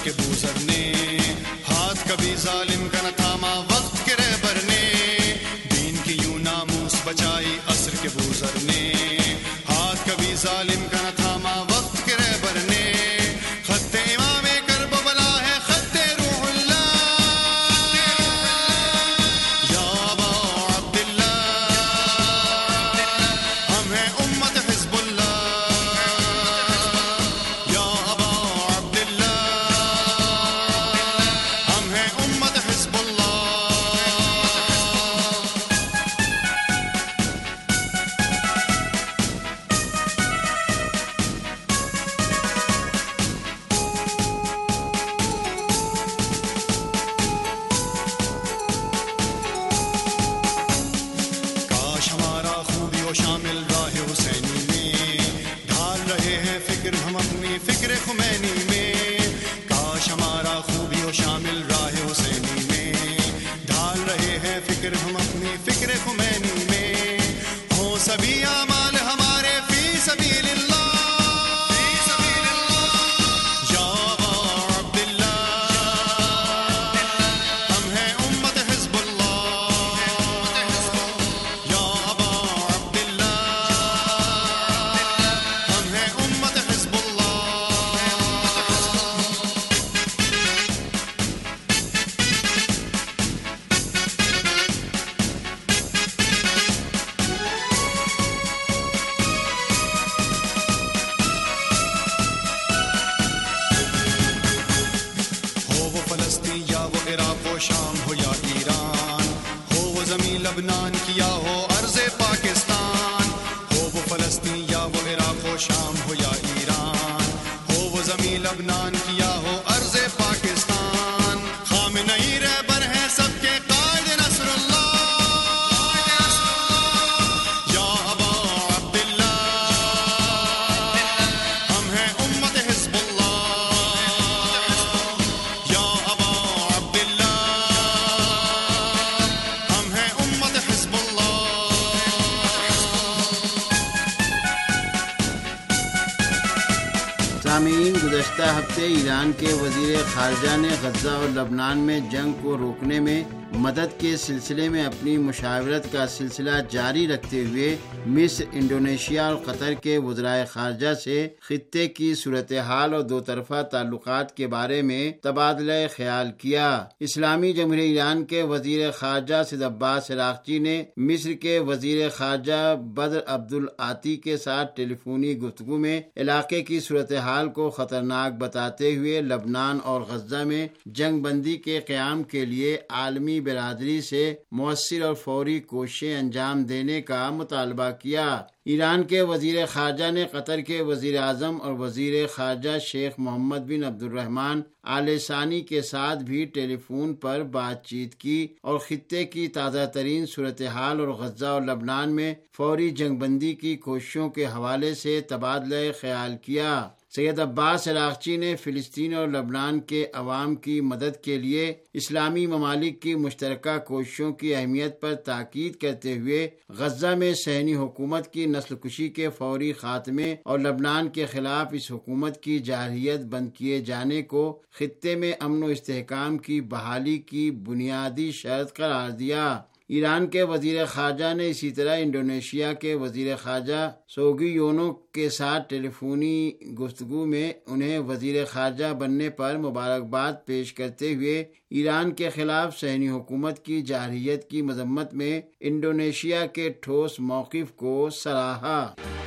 کے بوزر نے، ہاتھ کبھی ظالم کا نہ تھاما وقت کے رہبر نے، دین کی یوں ناموس بچائی عصر کے بوزر نے، ہاتھ کبھی ظالم کا نہ تھاما وقت کے رہبر نے، خط امام کرب و بلا ہے خط روح اللہ، یا ابا عبداللہ ہم ہیں امت حزب اللہ، یا ابا عبداللہ ہم ہیں امت حزب اللہ۔ کاش ہمارا خوبی و شامل راہ حسینی میں، ڈھال رہے ہیں فکر ہم اپنی فکر خمینی میں، کاش ہمارا خوبی و شامل راہ حسینی میں، ڈھال رہے ہیں فکر ہم اپنی فکر خمینی میں، ہوں سبھی اعمال ہمارے فی سبیل اللہ، یا ابا عبداللہ ہم ہیں امت حزب اللہ، یا ابا عبداللہ ہم ہیں امت حزب اللہ۔ ہو وہ فلسطین یا وہ عراق و شام ہو یا ایران، ہو وہ زمین لبنان کی یا ہو ارض پاکستان، ہو وہ فلسطین یا وہ عراق و شام ہو یا ایران، ہو وہ زمین لبنان کی یا ہو ارض پاکستان، خامنئی رہبر ہیں سب کے قائد نصر اللہ، یا ابا عبداللہ ہم ہیں امت حزب اللہ، یا ابا عبداللہ ہم ہیں امت حزب اللہ۔ سامعین، گزشتہ ہفتے ایران کے وزیر خارجہ نے غزہ اور لبنان میں جنگ کو روکنے میں مدد کے سلسلے میں اپنی مشاورت کا سلسلہ جاری رکھتے ہوئے مصر، انڈونیشیا اور قطر کے وزرائے خارجہ سے خطے کی صورتحال اور دو طرفہ تعلقات کے بارے میں تبادلہ خیال کیا۔ اسلامی جمہوریہ ایران کے وزیر خارجہ سید عباس عراقچی نے مصر کے وزیر خارجہ بدر عبدالعاطی کے ساتھ ٹیلی فونی گفتگو میں علاقے کی صورتحال کو خطرناک بتاتے ہوئے لبنان اور غزہ میں جنگ بندی کے قیام کے لیے عالمی برادری سے مؤثر اور فوری کوششیں انجام دینے کا مطالبہ کیا۔ ایران کے وزیر خارجہ نے قطر کے وزیر اعظم اور وزیر خارجہ شیخ محمد بن عبد الرحمن آل ثانی کے ساتھ بھی ٹیلی فون پر بات چیت کی اور خطے کی تازہ ترین صورتحال اور غزہ اور لبنان میں فوری جنگ بندی کی کوششوں کے حوالے سے تبادلہ خیال کیا۔ سید عباس عراقچی نے فلسطین اور لبنان کے عوام کی مدد کے لیے اسلامی ممالک کی مشترکہ کوششوں کی اہمیت پر تاکید کرتے ہوئے غزہ میں صہیونی حکومت کی نسل کشی کے فوری خاتمے اور لبنان کے خلاف اس حکومت کی جارحیت بند کیے جانے کو خطے میں امن و استحکام کی بحالی کی بنیادی شرط قرار دیا۔ ایران کے وزیر خارجہ نے اسی طرح انڈونیشیا کے وزیر خارجہ سوگیونو کے ساتھ ٹیلی فونی گفتگو میں انہیں وزیر خارجہ بننے پر مبارکباد پیش کرتے ہوئے ایران کے خلاف صہیونی حکومت کی جارحیت کی مذمت میں انڈونیشیا کے ٹھوس موقف کو سراہا۔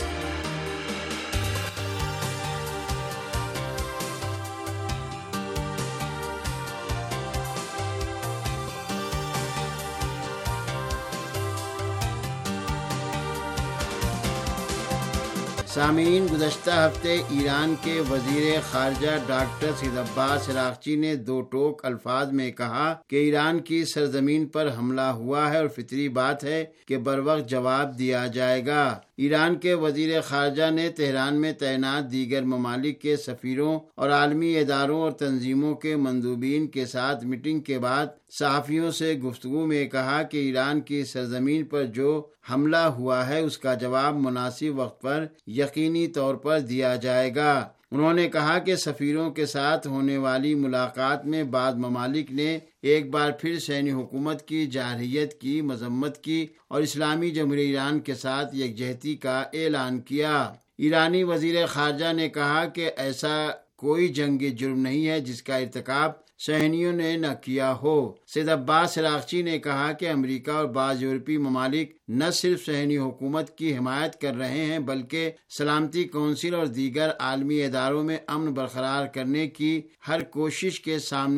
سامعین، گزشتہ ہفتے ایران کے وزیر خارجہ ڈاکٹر سید عباس عراقچی نے دو ٹوک الفاظ میں کہا کہ ایران کی سرزمین پر حملہ ہوا ہے اور فطری بات ہے کہ بروقت جواب دیا جائے گا۔ ایران کے وزیر خارجہ نے تہران میں تعینات دیگر ممالک کے سفیروں اور عالمی اداروں اور تنظیموں کے مندوبین کے ساتھ میٹنگ کے بعد صحافیوں سے گفتگو میں کہا کہ ایران کی سرزمین پر جو حملہ ہوا ہے اس کا جواب مناسب وقت پر یقینی طور پر دیا جائے گا۔ انہوں نے کہا کہ سفیروں کے ساتھ ہونے والی ملاقات میں بعض ممالک نے ایک بار پھر صہیونی حکومت کی جارحیت کی مذمت کی اور اسلامی جمہوریہ ایران کے ساتھ یکجہتی کا اعلان کیا۔ ایرانی وزیر خارجہ نے کہا کہ ایسا کوئی جنگی جرم نہیں ہے جس کا ارتکاب صہیونیوں نے نہ کیا ہو۔ سید عباس عراقچی نے کہا کہ امریکہ اور بعض یورپی ممالک نہ صرف صہیونی حکومت کی حمایت کر رہے ہیں بلکہ سلامتی کونسل اور دیگر عالمی اداروں میں امن برقرار کرنے کی ہر کوشش کے سامنے